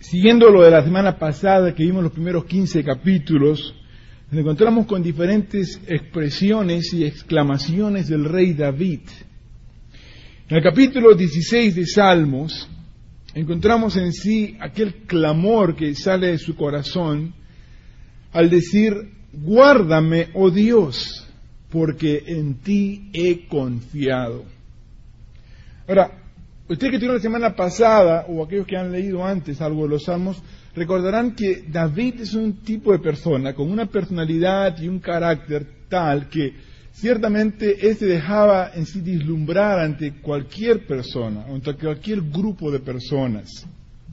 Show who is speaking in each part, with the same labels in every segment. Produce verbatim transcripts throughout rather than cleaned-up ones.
Speaker 1: Siguiendo lo de la semana pasada, que vimos los primeros quince capítulos, nos encontramos con diferentes expresiones y exclamaciones del rey David. En el capítulo dieciséis de Salmos, encontramos en sí aquel clamor que sale de su corazón al decir: guárdame, oh Dios, porque en ti he confiado. Ahora, ustedes que tuvieron la semana pasada, o aquellos que han leído antes algo de los Salmos, recordarán que David es un tipo de persona con una personalidad y un carácter tal que ciertamente él se dejaba en sí vislumbrar ante cualquier persona, ante cualquier grupo de personas.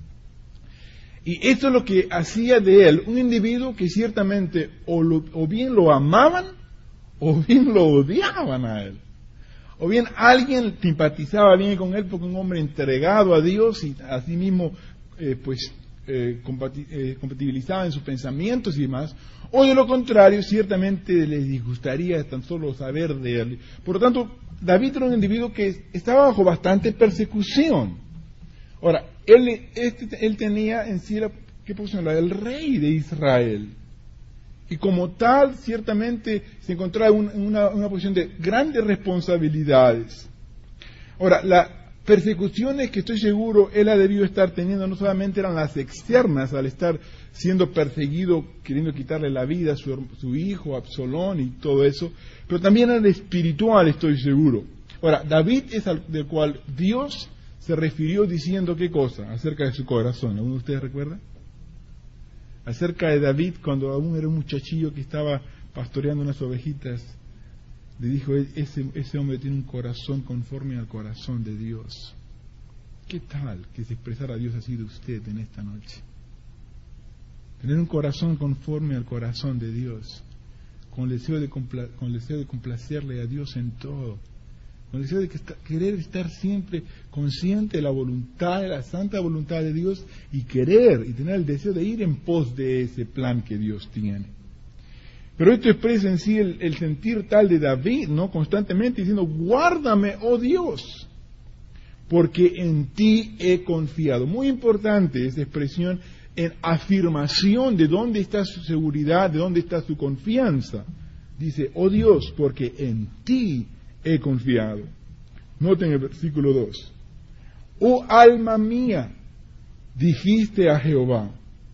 Speaker 1: Y esto es lo que hacía de él un individuo que ciertamente o, lo, o bien lo amaban o bien lo odiaban a él. O bien alguien simpatizaba bien con él porque un hombre entregado a Dios y a sí mismo eh, pues eh, compati- eh, compatibilizaba en sus pensamientos y demás. O de lo contrario, ciertamente les disgustaría tan solo saber de él. Por lo tanto, David era un individuo que estaba bajo bastante persecución. Ahora, él, este, él tenía en sí la, ¿qué posición? La del rey de Israel. Y como tal, ciertamente se encontraba en una, una posición de grandes responsabilidades. Ahora, las persecuciones que estoy seguro él ha debido estar teniendo no solamente eran las externas, al estar siendo perseguido, queriendo quitarle la vida a su, su hijo, Absalón y todo eso, pero también eran espiritual, estoy seguro. Ahora, David es al del cual Dios se refirió diciendo ¿qué cosa? Acerca de su corazón. ¿Alguno de ustedes recuerda? Acerca de David, cuando aún era un muchachillo que estaba pastoreando unas ovejitas, le dijo: ese, ese hombre tiene un corazón conforme al corazón de Dios. ¿Qué tal que se expresara Dios así de usted en esta noche? Tener un corazón conforme al corazón de Dios, con el deseo de, compla- con el deseo de complacerle a Dios en todo, con el deseo de que está, querer estar siempre consciente de la voluntad, de la santa voluntad de Dios, y querer y tener el deseo de ir en pos de ese plan que Dios tiene. Pero esto expresa en sí el, el sentir tal de David, ¿no? Constantemente diciendo: guárdame, oh Dios, porque en ti he confiado. Muy importante esa expresión en afirmación de dónde está su seguridad, de dónde está su confianza. Dice: oh Dios, porque en ti he confiado. Noten el versículo dos. Oh alma mía, dijiste a Jehová: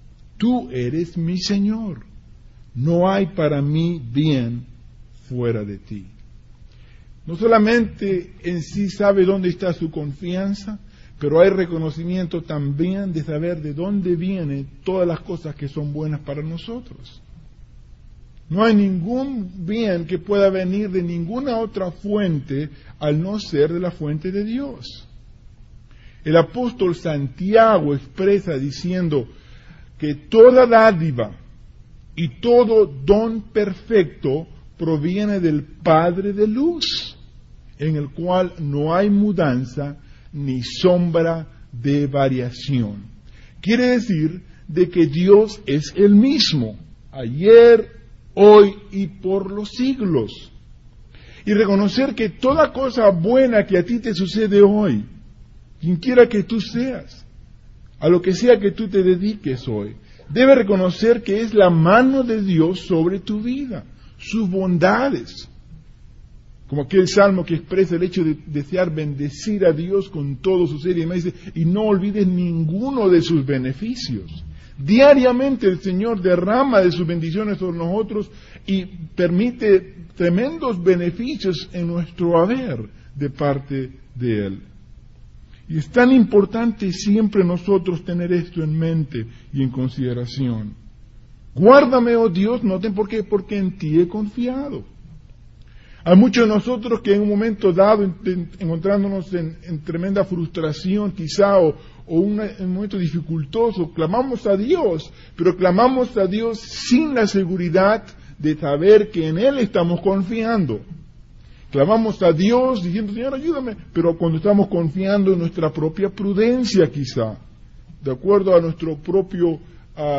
Speaker 1: tú eres mi Señor, no hay para mí bien fuera de ti. No solamente en sí sabe dónde está su confianza, pero hay reconocimiento también de saber de dónde vienen todas las cosas que son buenas para nosotros. No hay ningún bien que pueda venir de ninguna otra fuente al no ser de la fuente de Dios. El apóstol Santiago expresa diciendo que toda dádiva y todo don perfecto proviene del Padre de luz, en el cual no hay mudanza ni sombra de variación. Quiere decir de que Dios es el mismo, ayer, hoy y por los siglos. Y reconocer que toda cosa buena que a ti te sucede hoy, quien quiera que tú seas, a lo que sea que tú te dediques hoy, debe reconocer que es la mano de Dios sobre tu vida, sus bondades. Como aquel salmo que expresa el hecho de desear bendecir a Dios con todo su ser y demás, dice: y no olvides ninguno de sus beneficios. Diariamente el Señor derrama de sus bendiciones sobre nosotros y permite tremendos beneficios en nuestro haber de parte de Él. Y es tan importante siempre nosotros tener esto en mente y en consideración. Guárdame, oh Dios, noten por qué, porque en ti he confiado. Hay muchos de nosotros que en un momento dado, en, encontrándonos en, en tremenda frustración quizá, o, o una, en un momento dificultoso, clamamos a Dios, pero clamamos a Dios sin la seguridad de saber que en Él estamos confiando. Clamamos a Dios diciendo: Señor, ayúdame, pero cuando estamos confiando en nuestra propia prudencia quizá, de acuerdo a nuestro propio uh,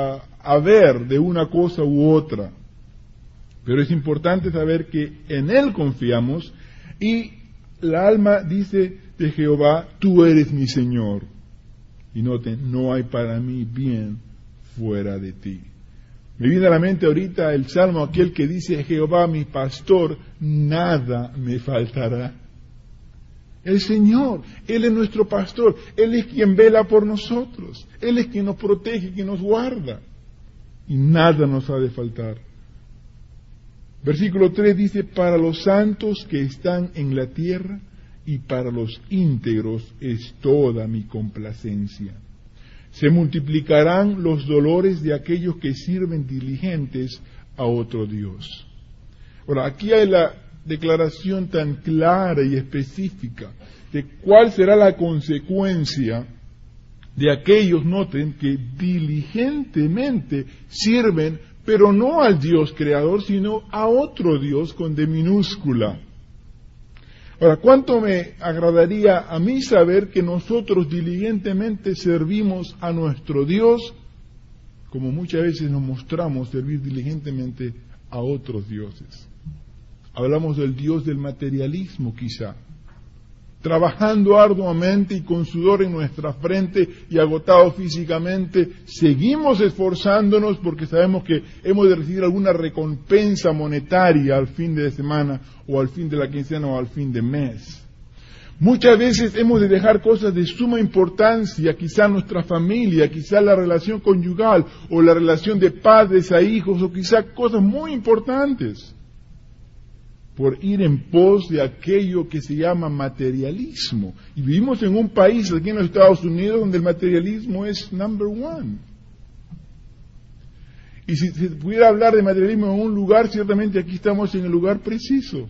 Speaker 1: haber de una cosa u otra. Pero es importante saber que en Él confiamos, y la alma dice de Jehová: tú eres mi Señor. Y noten, no hay para mí bien fuera de ti. Me viene a la mente ahorita el salmo aquel que dice, Jehová mi pastor, nada me faltará. El Señor, Él es nuestro pastor, Él es quien vela por nosotros, Él es quien nos protege, quien nos guarda, y nada nos ha de faltar. Versículo tres dice, para los santos que están en la tierra y para los íntegros es toda mi complacencia. Se multiplicarán los dolores de aquellos que sirven diligentes a otro Dios. Ahora, aquí hay la declaración tan clara y específica de cuál será la consecuencia de aquellos, noten, que diligentemente sirven, pero no al Dios creador, sino a otro Dios con D minúscula. Ahora, ¿cuánto me agradaría a mí saber que nosotros diligentemente servimos a nuestro Dios, como muchas veces nos mostramos servir diligentemente a otros dioses? Hablamos del Dios del materialismo, quizá. Trabajando arduamente y con sudor en nuestra frente y agotados físicamente, seguimos esforzándonos porque sabemos que hemos de recibir alguna recompensa monetaria al fin de semana o al fin de la quincena o al fin de mes. Muchas veces hemos de dejar cosas de suma importancia, quizá nuestra familia, quizá la relación conyugal o la relación de padres a hijos o quizá cosas muy importantes, por ir en pos de aquello que se llama materialismo. Y vivimos en un país aquí en los Estados Unidos donde el materialismo es number one. Y si se pudiera hablar de materialismo en un lugar, ciertamente aquí estamos en el lugar preciso.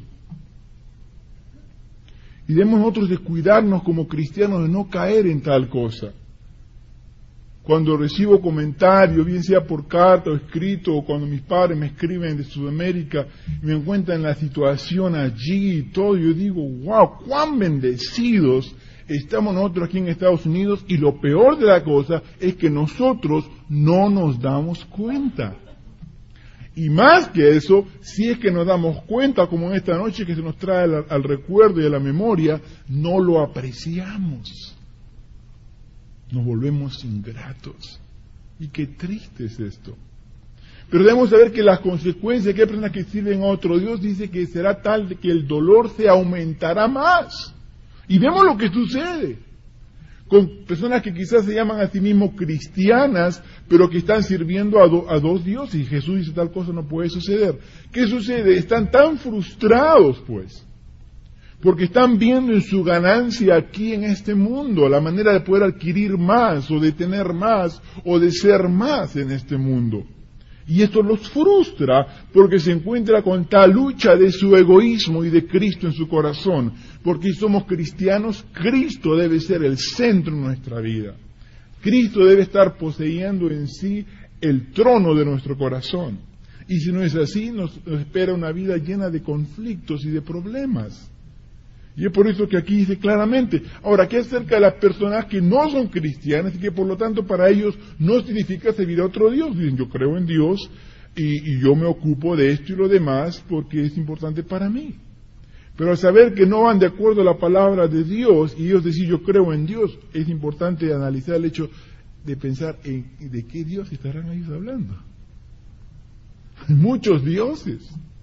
Speaker 1: Y debemos nosotros de cuidarnos como cristianos de no caer en tal cosa. Cuando recibo comentarios, bien sea por carta o escrito, o cuando mis padres me escriben de Sudamérica y me encuentran en la situación allí y todo, yo digo, wow, cuán bendecidos estamos nosotros aquí en Estados Unidos, y lo peor de la cosa es que nosotros no nos damos cuenta. Y más que eso, si es que nos damos cuenta, como en esta noche que se nos trae al, al recuerdo y a la memoria, no lo apreciamos. Nos volvemos ingratos. Y qué triste es esto. Pero debemos saber que las consecuencias que hay personas que sirven a otro Dios, dice que será tal que el dolor se aumentará más. Y vemos lo que sucede con personas que quizás se llaman a sí mismos cristianas, pero que están sirviendo a, do, a dos dioses. Y Jesús dice, tal cosa no puede suceder. ¿Qué sucede? Están tan frustrados, pues, porque están viendo en su ganancia aquí en este mundo la manera de poder adquirir más, o de tener más, o de ser más en este mundo. Y esto los frustra porque se encuentra con tal lucha de su egoísmo y de Cristo en su corazón. Porque si somos cristianos, Cristo debe ser el centro de nuestra vida. Cristo debe estar poseyendo en sí el trono de nuestro corazón. Y si no es así, nos espera una vida llena de conflictos y de problemas. Y es por eso que aquí dice claramente. Ahora, ¿qué acerca de las personas que no son cristianas y que por lo tanto para ellos no significa servir a otro Dios? Dicen, yo creo en Dios y, y yo me ocupo de esto y lo demás porque es importante para mí. Pero al saber que no van de acuerdo a la palabra de Dios y ellos decir yo creo en Dios, es importante analizar el hecho de pensar en de qué Dios estarán ellos hablando. Hay muchos dioses.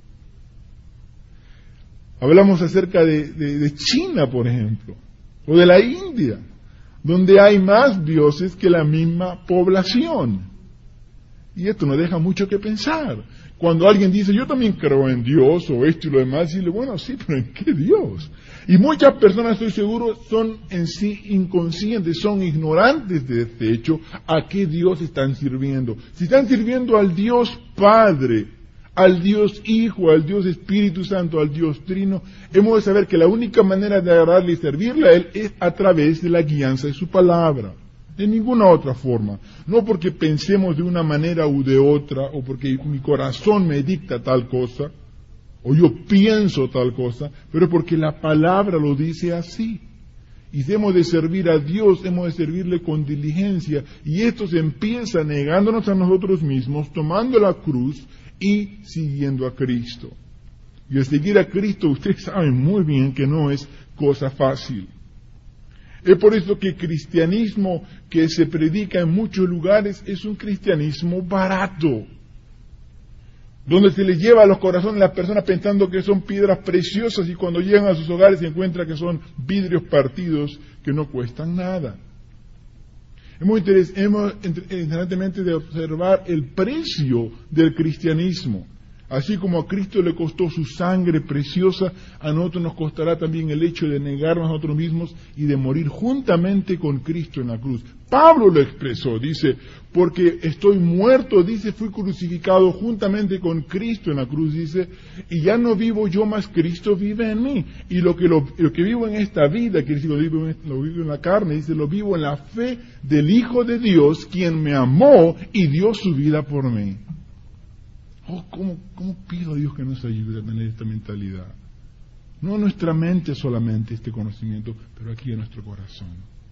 Speaker 1: Hablamos acerca de, de, de China, por ejemplo, o de la India, donde hay más dioses que la misma población. Y esto nos deja mucho que pensar. Cuando alguien dice, yo también creo en Dios, o esto y lo demás, decirle, bueno, sí, pero ¿en qué Dios? Y muchas personas, estoy seguro, son en sí inconscientes, son ignorantes de este hecho, a qué Dios están sirviendo. Si están sirviendo al Dios Padre, al Dios Hijo, al Dios Espíritu Santo, al Dios Trino, hemos de saber que la única manera de agradarle y servirle a Él es a través de la guianza de su palabra, de ninguna otra forma. No porque pensemos de una manera u de otra, o porque mi corazón me dicta tal cosa, o yo pienso tal cosa, pero porque la palabra lo dice así. Y si hemos de servir a Dios, hemos de servirle con diligencia, y esto se empieza negándonos a nosotros mismos, tomando la cruz, y siguiendo a Cristo. Y el seguir a Cristo, ustedes saben muy bien que no es cosa fácil. Es por eso que el cristianismo que se predica en muchos lugares es un cristianismo barato, donde se les lleva a los corazones a las personas pensando que son piedras preciosas y cuando llegan a sus hogares se encuentran que son vidrios partidos que no cuestan nada. Hemos, interes- hemos interesantemente de observar el precio del cristianismo. Así como a Cristo le costó su sangre preciosa, a nosotros nos costará también el hecho de negarnos a nosotros mismos y de morir juntamente con Cristo en la cruz. Pablo lo expresó, dice, porque estoy muerto, dice, fui crucificado juntamente con Cristo en la cruz, dice, y ya no vivo yo, más Cristo vive en mí. Y lo que, lo, lo que vivo en esta vida, que lo vivo, en, lo vivo en la carne, dice, lo vivo en la fe del Hijo de Dios, quien me amó y dio su vida por mí. Oh, ¿cómo, ¿cómo pido a Dios que nos ayude a tener esta mentalidad? No en nuestra mente solamente este conocimiento, pero aquí en nuestro corazón.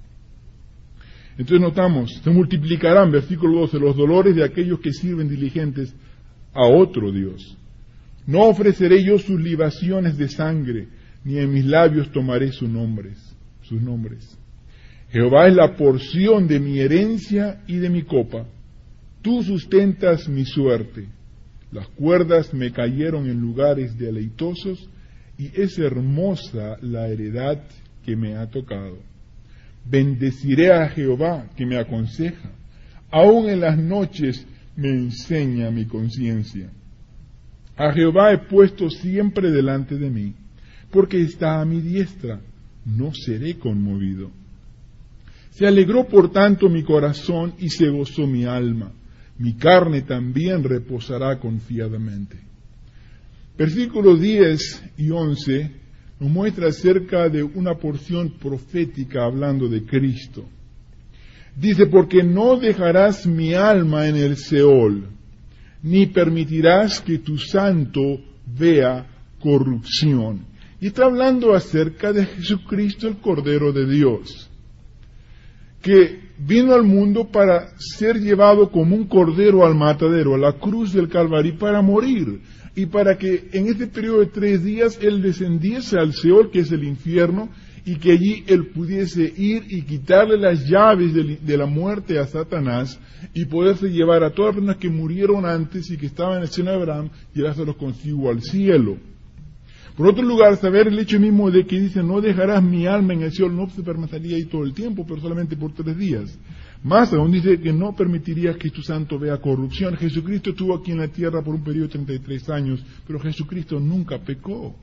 Speaker 1: Entonces notamos, se multiplicarán, versículo doce, los dolores de aquellos que sirven diligentes a otro Dios. No ofreceré yo sus libaciones de sangre, ni en mis labios tomaré sus nombres, sus nombres. Jehová es la porción de mi herencia y de mi copa. Tú sustentas mi suerte. Las cuerdas me cayeron en lugares deleitosos y es hermosa la heredad que me ha tocado. Bendeciré a Jehová que me aconseja. Aún en las noches me enseña mi conciencia. A Jehová he puesto siempre delante de mí, porque está a mi diestra, no seré conmovido. Se alegró por tanto mi corazón y se gozó mi alma. Mi carne también reposará confiadamente. Versículos diez y once nos muestra acerca de una porción profética hablando de Cristo. Dice, porque no dejarás mi alma en el Seol, ni permitirás que tu santo vea corrupción. Y está hablando acerca de Jesucristo, el Cordero de Dios, que vino al mundo para ser llevado como un cordero al matadero, a la cruz del Calvario, para morir, y para que en este periodo de tres días Él descendiese al Seol, que es el infierno, y que allí Él pudiese ir y quitarle las llaves de, de la muerte a Satanás, y poderse llevar a todas las personas que murieron antes y que estaban en el seno de Abraham, llevárselos consigo al cielo. Por otro lugar, saber el hecho mismo de que dice, no dejarás mi alma en el Seol, no se permanecería ahí todo el tiempo, pero solamente por tres días. Más aún dice que no permitirías que tu santo vea corrupción. Jesucristo estuvo aquí en la tierra por un periodo de treinta y tres años, pero Jesucristo nunca pecó.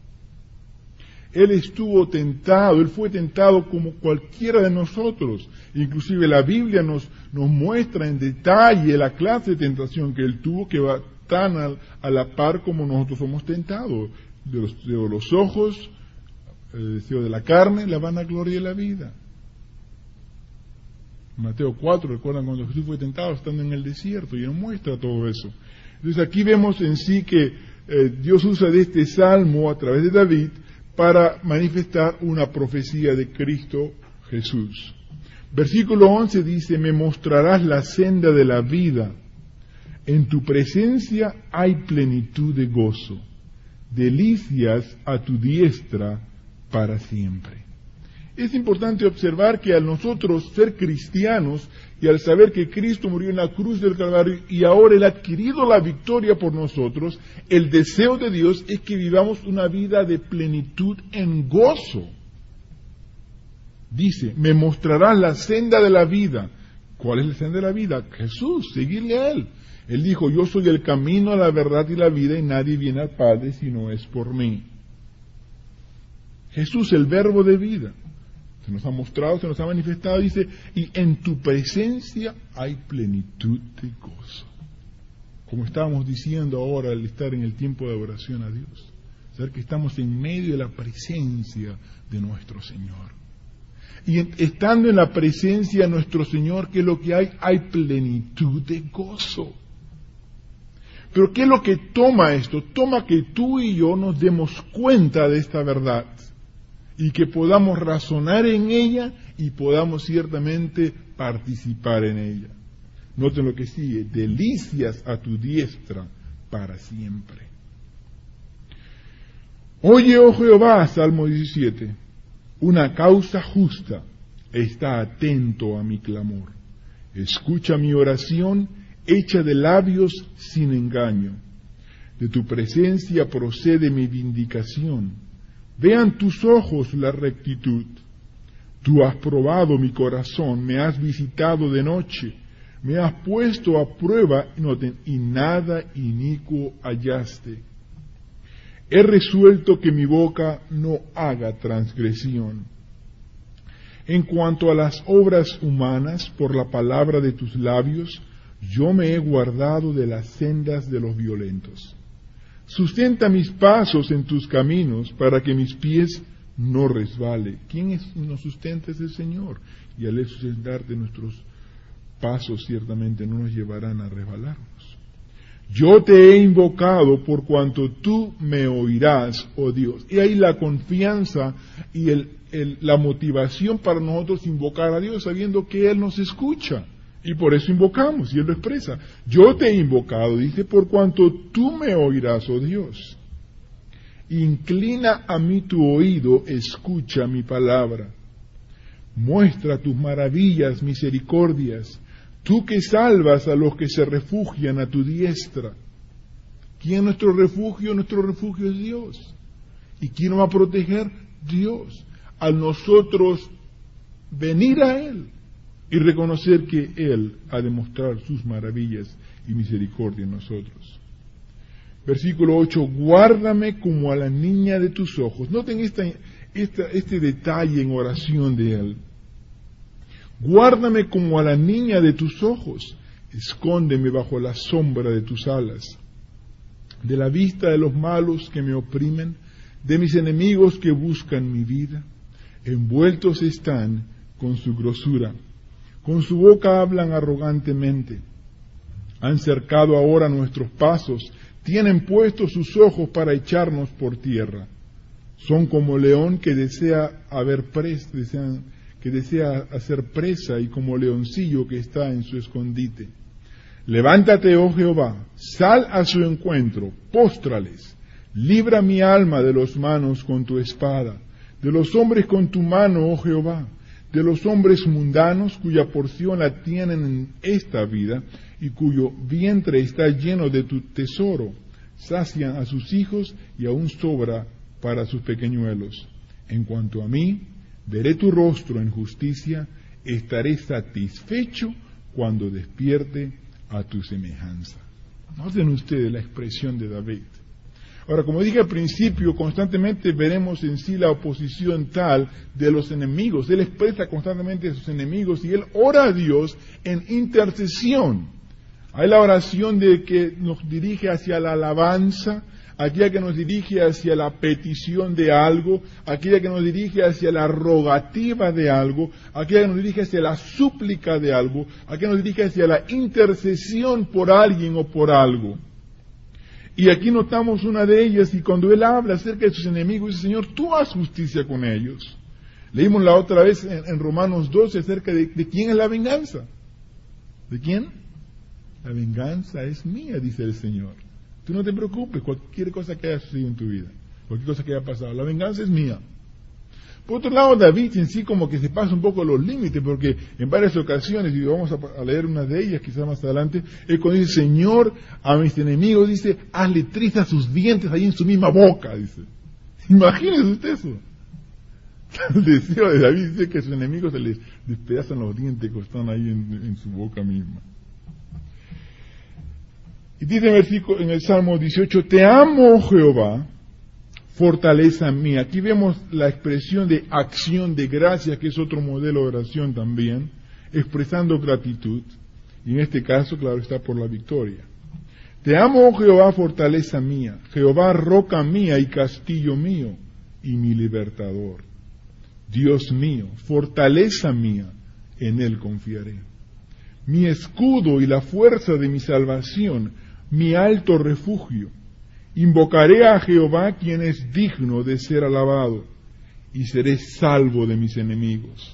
Speaker 1: Él estuvo tentado, Él fue tentado como cualquiera de nosotros. Inclusive la Biblia nos, nos muestra en detalle la clase de tentación que Él tuvo, que va tan a, a la par como nosotros somos tentados. De los, de los ojos, el deseo de la carne, la vanagloria de la vida. Mateo cuatro, recuerdan cuando Jesús fue tentado estando en el desierto, y nos muestra todo eso. Entonces aquí vemos en sí que eh, Dios usa de este salmo a través de David para manifestar una profecía de Cristo Jesús. Versículo once dice, me mostrarás la senda de la vida, en tu presencia hay plenitud de gozo, delicias a tu diestra para siempre. Es importante observar que al nosotros ser cristianos y al saber que Cristo murió en la cruz del Calvario y ahora Él ha adquirido la victoria por nosotros, el deseo de Dios es que vivamos una vida de plenitud en gozo. Dice, me mostrarás la senda de la vida. ¿Cuál es la senda de la vida? Jesús, seguirle a Él. Él dijo, yo soy el camino, la verdad y la vida, y nadie viene al Padre si no es por mí. Jesús, el verbo de vida, se nos ha mostrado, se nos ha manifestado, dice, y en tu presencia hay plenitud de gozo. Como estábamos diciendo ahora al estar en el tiempo de adoración a Dios, saber que estamos en medio de la presencia de nuestro Señor. Y estando en la presencia de nuestro Señor, ¿qué es lo que hay? Hay plenitud de gozo. Pero ¿qué es lo que toma esto? Toma que tú y yo nos demos cuenta de esta verdad y que podamos razonar en ella y podamos ciertamente participar en ella. Noten lo que sigue, delicias a tu diestra para siempre. Oye, oh Jehová, Salmo diecisiete, una causa justa
Speaker 2: está atento a mi clamor. Escucha mi oración, hecha de labios sin engaño. De tu presencia procede mi vindicación. Vean tus ojos la rectitud. Tú has probado mi corazón, me has visitado de noche, me has puesto a prueba, noten, y nada inicuo hallaste. He resuelto que mi boca no haga transgresión. En cuanto a las obras humanas, por la palabra de tus labios, yo me he guardado de las sendas de los violentos. Sustenta mis pasos en tus caminos, para que mis pies no resbale. ¿Quién es, nos sustenta? Es el Señor. Y al sustentar de nuestros pasos, ciertamente no nos llevarán a resbalarnos. Yo te he invocado por cuanto tú me oirás, oh Dios. Y ahí la confianza y el, el, la motivación para nosotros invocar a Dios, sabiendo que Él nos escucha. Y por eso invocamos, y Él lo expresa. Yo te he invocado, dice, por cuanto tú me oirás, oh Dios. Inclina a mí tu oído, escucha mi palabra. Muestra tus maravillas, misericordias, tú que salvas a los que se refugian a tu diestra. ¿Quién es nuestro refugio? Nuestro refugio es Dios. ¿Y quién nos va a proteger? Dios. Al nosotros venir a Él y reconocer que Él ha de mostrar sus maravillas y misericordia en nosotros. Versículo ocho, guárdame como a la niña de tus ojos. Noten esta, esta, este detalle en oración de Él. Guárdame como a la niña de tus ojos, escóndeme bajo la sombra de tus alas, de la vista de los malos que me oprimen, de mis enemigos que buscan mi vida. Envueltos están con su grosura, con su boca hablan arrogantemente. Han cercado ahora nuestros pasos, tienen puestos sus ojos para echarnos por tierra. Son como león que desea haber presa, desean, que desea hacer presa, y como leoncillo que está en su escondite. Levántate, oh Jehová, sal a su encuentro, póstrales, libra mi alma de los manos con tu espada, de los hombres con tu mano, oh Jehová, de los hombres mundanos cuya porción la tienen en esta vida y cuyo vientre está lleno de tu tesoro, sacian a sus hijos y aún sobra para sus pequeñuelos. En cuanto a mí, veré tu rostro en justicia, estaré satisfecho cuando despierte a tu semejanza. Noten ustedes la expresión de David. Ahora, como dije al principio, constantemente veremos en sí la oposición tal de los enemigos. Él expresa constantemente a sus enemigos y él ora a Dios en intercesión. Hay la oración de que nos dirige hacia la alabanza, aquella que nos dirige hacia la petición de algo, aquella que nos dirige hacia la rogativa de algo, aquella que nos dirige hacia la súplica de algo, aquella que nos dirige hacia la intercesión por alguien o por algo. Y aquí notamos una de ellas, y cuando él habla acerca de sus enemigos, dice, Señor, tú haz justicia con ellos. Leímos la otra vez en, en Romanos doce acerca de, de quién es la venganza. ¿De quién? La venganza es mía, dice el Señor. Tú no te preocupes, cualquier cosa que haya sucedido en tu vida, cualquier cosa que haya pasado, la venganza es mía. Por otro lado, David en sí como que se pasa un poco los límites, porque en varias ocasiones, y vamos a, a leer una de ellas quizás más adelante, él cuando dice, Señor, a mis enemigos, dice, hazle trizas sus dientes ahí en su misma boca, dice. Imagínese usted eso. El deseo de David dice que a sus enemigos se les despedazan los dientes que están ahí en, en su boca misma. Y dice en el, versículo, en el Salmo dieciocho, te amo, oh Jehová, fortaleza mía. Aquí vemos la expresión de acción de gracias, que es otro modelo de oración también, expresando gratitud, y en este caso, claro, está por la victoria. Te amo, oh Jehová, fortaleza mía, Jehová, roca mía y castillo mío, y mi libertador. Dios mío, fortaleza mía, en Él confiaré. Mi escudo y la fuerza de mi salvación, mi alto refugio. Invocaré a Jehová, quien es digno de ser alabado, y seré salvo de mis enemigos.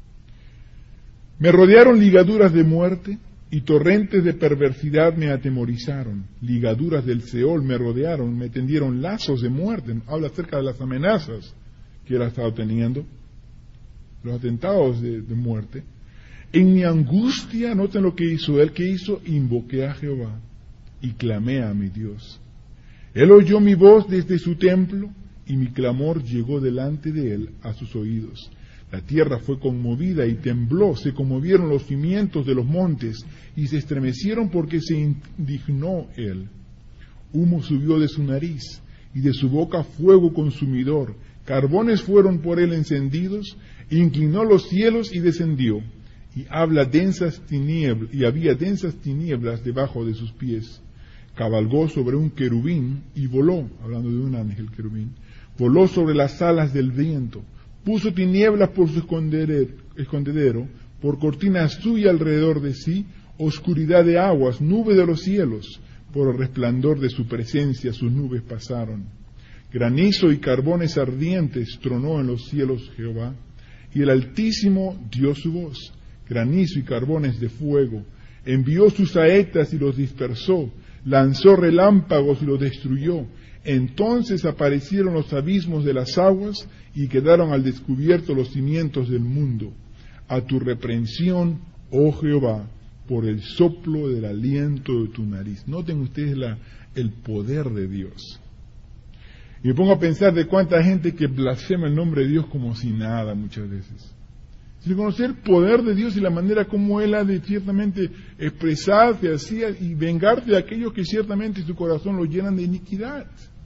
Speaker 2: Me rodearon ligaduras de muerte, y torrentes de perversidad me atemorizaron. Ligaduras del Seol me rodearon, me tendieron lazos de muerte. Habla acerca de las amenazas que él ha estado teniendo. los atentados de, de muerte. En mi angustia, noten lo que hizo él, que hizo, invoqué a Jehová y clamé a mi Dios. Él oyó mi voz desde su templo y mi clamor llegó delante de él a sus oídos. La tierra fue conmovida y tembló, se conmovieron los cimientos de los montes y se estremecieron porque se indignó él. Humo subió de su nariz y de su boca fuego consumidor. Carbones fueron por él encendidos, inclinó los cielos y descendió. Y habla densas tinieblas, y había densas tinieblas debajo de sus pies. Cabalgó sobre un querubín y voló, hablando de un ángel querubín, voló sobre las alas del viento, puso tinieblas por su escondedero, por cortina suya alrededor de sí, oscuridad de aguas, nube de los cielos, por el resplandor de su presencia sus nubes pasaron. Granizo y carbones ardientes tronó en los cielos Jehová, y el Altísimo dio su voz. Granizo y carbones de fuego, envió sus saetas y los dispersó, lanzó relámpagos y los destruyó. Entonces aparecieron los abismos de las aguas y quedaron al descubierto los cimientos del mundo. A tu reprensión, oh Jehová, por el soplo del aliento de tu nariz. Noten ustedes la, el poder de Dios. Y me pongo a pensar de cuánta gente que blasfema el nombre de Dios como si nada muchas veces. Sin conocer el poder de Dios y la manera como Él ha de ciertamente expresarse así y vengarse de aquellos que ciertamente su corazón lo llenan de iniquidad.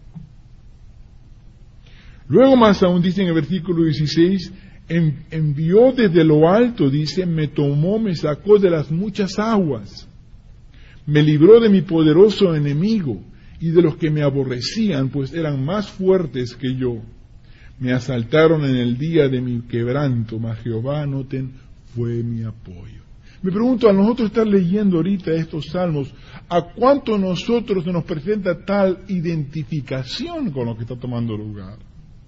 Speaker 2: Luego más aún dice en el versículo dieciséis, en, envió desde lo alto, dice, me tomó, me sacó de las muchas aguas, me libró de mi poderoso enemigo y de los que me aborrecían, pues eran más fuertes que yo. Me asaltaron en el día de mi quebranto, mas Jehová, noten, fue mi apoyo. Me pregunto, a nosotros estar leyendo ahorita estos salmos, ¿a cuánto nosotros se nos presenta tal identificación con lo que está tomando lugar?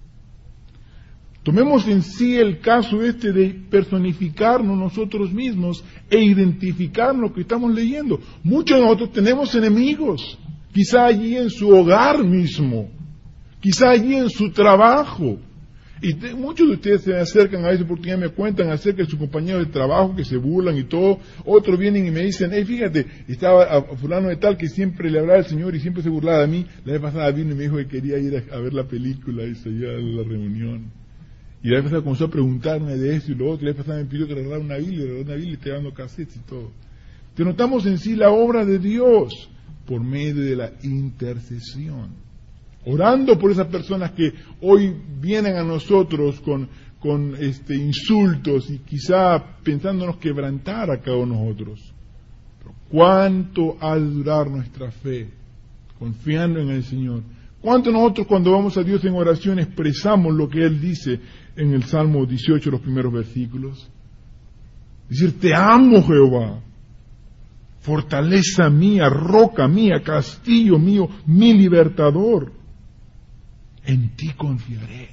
Speaker 2: Tomemos en sí el caso este de personificarnos nosotros mismos e identificar lo que estamos leyendo. Muchos de nosotros tenemos enemigos, quizá allí en su hogar mismo, quizá allí en su trabajo. Y te, muchos de ustedes se acercan a esa oportunidad, me cuentan acerca de sus compañeros de trabajo que se burlan y todo. Otros vienen y me dicen, hey, fíjate, estaba a, a fulano de tal que siempre le hablaba al Señor y siempre se burlaba de mí. La vez pasada vino y me dijo que quería ir a, a ver la película y se iba a la reunión. Y la vez pasada comenzó a preguntarme de esto y lo otro. Y la vez pasada me pidió que le regalara una Biblia, le regalé una Biblia y te dando cassettes y todo. Te notamos en sí la obra de Dios por medio de la intercesión. Orando por esas personas que hoy vienen a nosotros con, con este, insultos y quizá pensándonos quebrantar a cada uno de nosotros. Pero ¿cuánto ha de durar nuestra fe? Confiando en el Señor. ¿Cuánto nosotros cuando vamos a Dios en oración expresamos lo que Él dice en el Salmo dieciocho, los primeros versículos? Decir, te amo Jehová. Fortaleza mía, roca mía, castillo mío, mi libertador. En ti confiaré.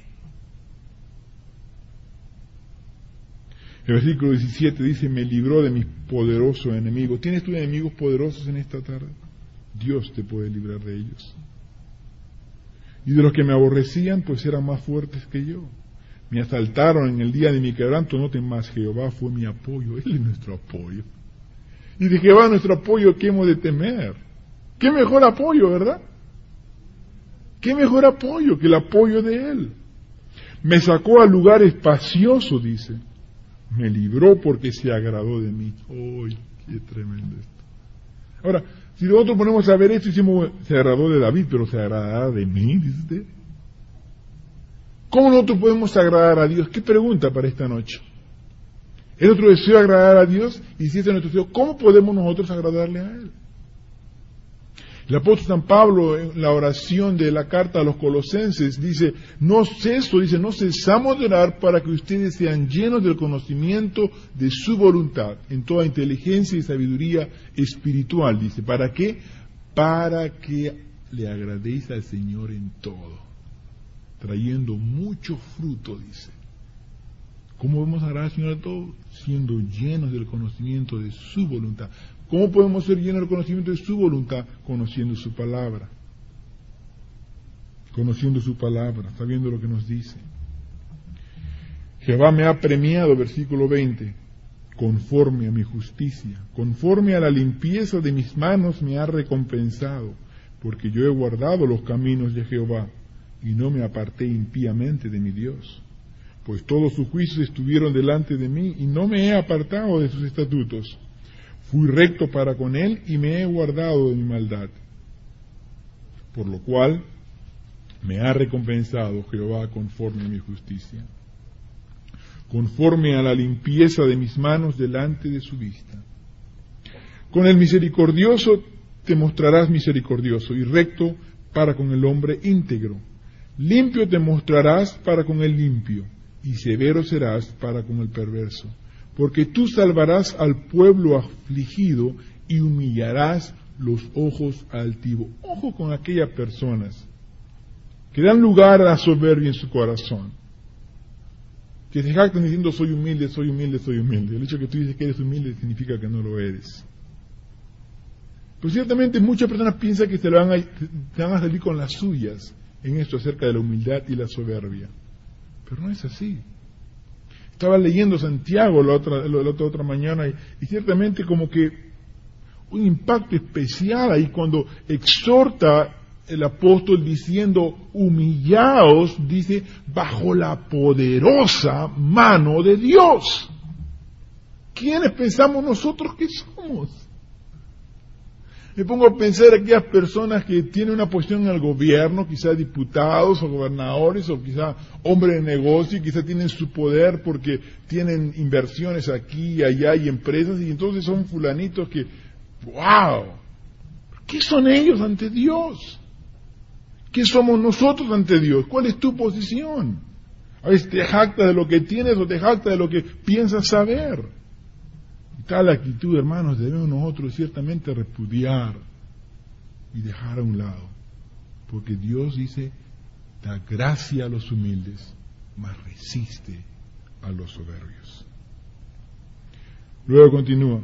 Speaker 2: El versículo diecisiete dice, me libró de mis poderosos enemigos. ¿Tienes tus enemigos poderosos en esta tarde? Dios te puede librar de ellos. Y de los que me aborrecían, pues eran más fuertes que yo. Me asaltaron en el día de mi quebranto, noten más, Jehová fue mi apoyo, Él es nuestro apoyo. Y de Jehová nuestro apoyo, ¿qué hemos de temer? ¿Qué mejor apoyo, verdad? ¿Qué mejor apoyo que el apoyo de Él? Me sacó a lugar espacioso, dice. Me libró porque se agradó de mí. ¡Uy, qué tremendo esto! Ahora, si nosotros ponemos a ver esto y decimos, se agradó de David, pero se agradará de mí, dice usted. ¿Cómo nosotros podemos agradar a Dios? ¿Qué pregunta para esta noche? ¿Es nuestro deseo agradar a Dios? Y si ese es nuestro deseo, ¿cómo podemos nosotros agradarle a Él? El apóstol San Pablo, en la oración de la carta a los Colosenses, dice, no ceso, dice, no cesamos de orar para que ustedes sean llenos del conocimiento de su voluntad, en toda inteligencia y sabiduría espiritual, dice. ¿Para qué? Para que le agradéis al Señor en todo, trayendo mucho fruto, dice. ¿Cómo vamos a agradar al Señor en todo? Siendo llenos del conocimiento de su voluntad. ¿Cómo podemos ser llenos del conocimiento de su voluntad? Conociendo su palabra. Conociendo su palabra, sabiendo lo que nos dice. Jehová me ha premiado, versículo veinte, conforme a mi justicia, conforme a la limpieza de mis manos me ha recompensado, porque yo he guardado los caminos de Jehová, y no me aparté impíamente de mi Dios. Pues todos sus juicios estuvieron delante de mí, y no me he apartado de sus estatutos. Fui recto para con él, y me he guardado de mi maldad. Por lo cual me ha recompensado Jehová conforme a mi justicia, conforme a la limpieza de mis manos delante de su vista. Con el misericordioso te mostrarás misericordioso, y recto para con el hombre íntegro. Limpio te mostrarás para con el limpio, y severo serás para con el perverso. Porque tú salvarás al pueblo afligido y humillarás los ojos altivos. Ojo con aquellas personas que dan lugar a la soberbia en su corazón, que se jactan diciendo soy humilde, soy humilde, soy humilde. El hecho de que tú dices que eres humilde significa que no lo eres. Pero ciertamente muchas personas piensan que se, van a, se van a salir con las suyas en esto acerca de la humildad y la soberbia. Pero no es así. Estaba leyendo Santiago la otra, la otra, otra mañana y, y ciertamente como que un impacto especial ahí cuando exhorta el apóstol diciendo, humillaos, dice, bajo la poderosa mano de Dios. ¿Quiénes pensamos nosotros que somos? Me pongo a pensar en aquellas personas que tienen una posición en el gobierno, quizás diputados o gobernadores, o quizás hombres de negocio, y quizás tienen su poder porque tienen inversiones aquí y allá y empresas, y entonces son fulanitos que, ¡wow! ¿Qué son ellos ante Dios? ¿Qué somos nosotros ante Dios? ¿Cuál es tu posición? A veces te jactas de lo que tienes o te jactas de lo que piensas saber. Tal actitud, hermanos, debemos nosotros ciertamente repudiar y dejar a un lado, porque Dios dice, da gracia a los humildes, mas resiste a los soberbios. Luego continúa,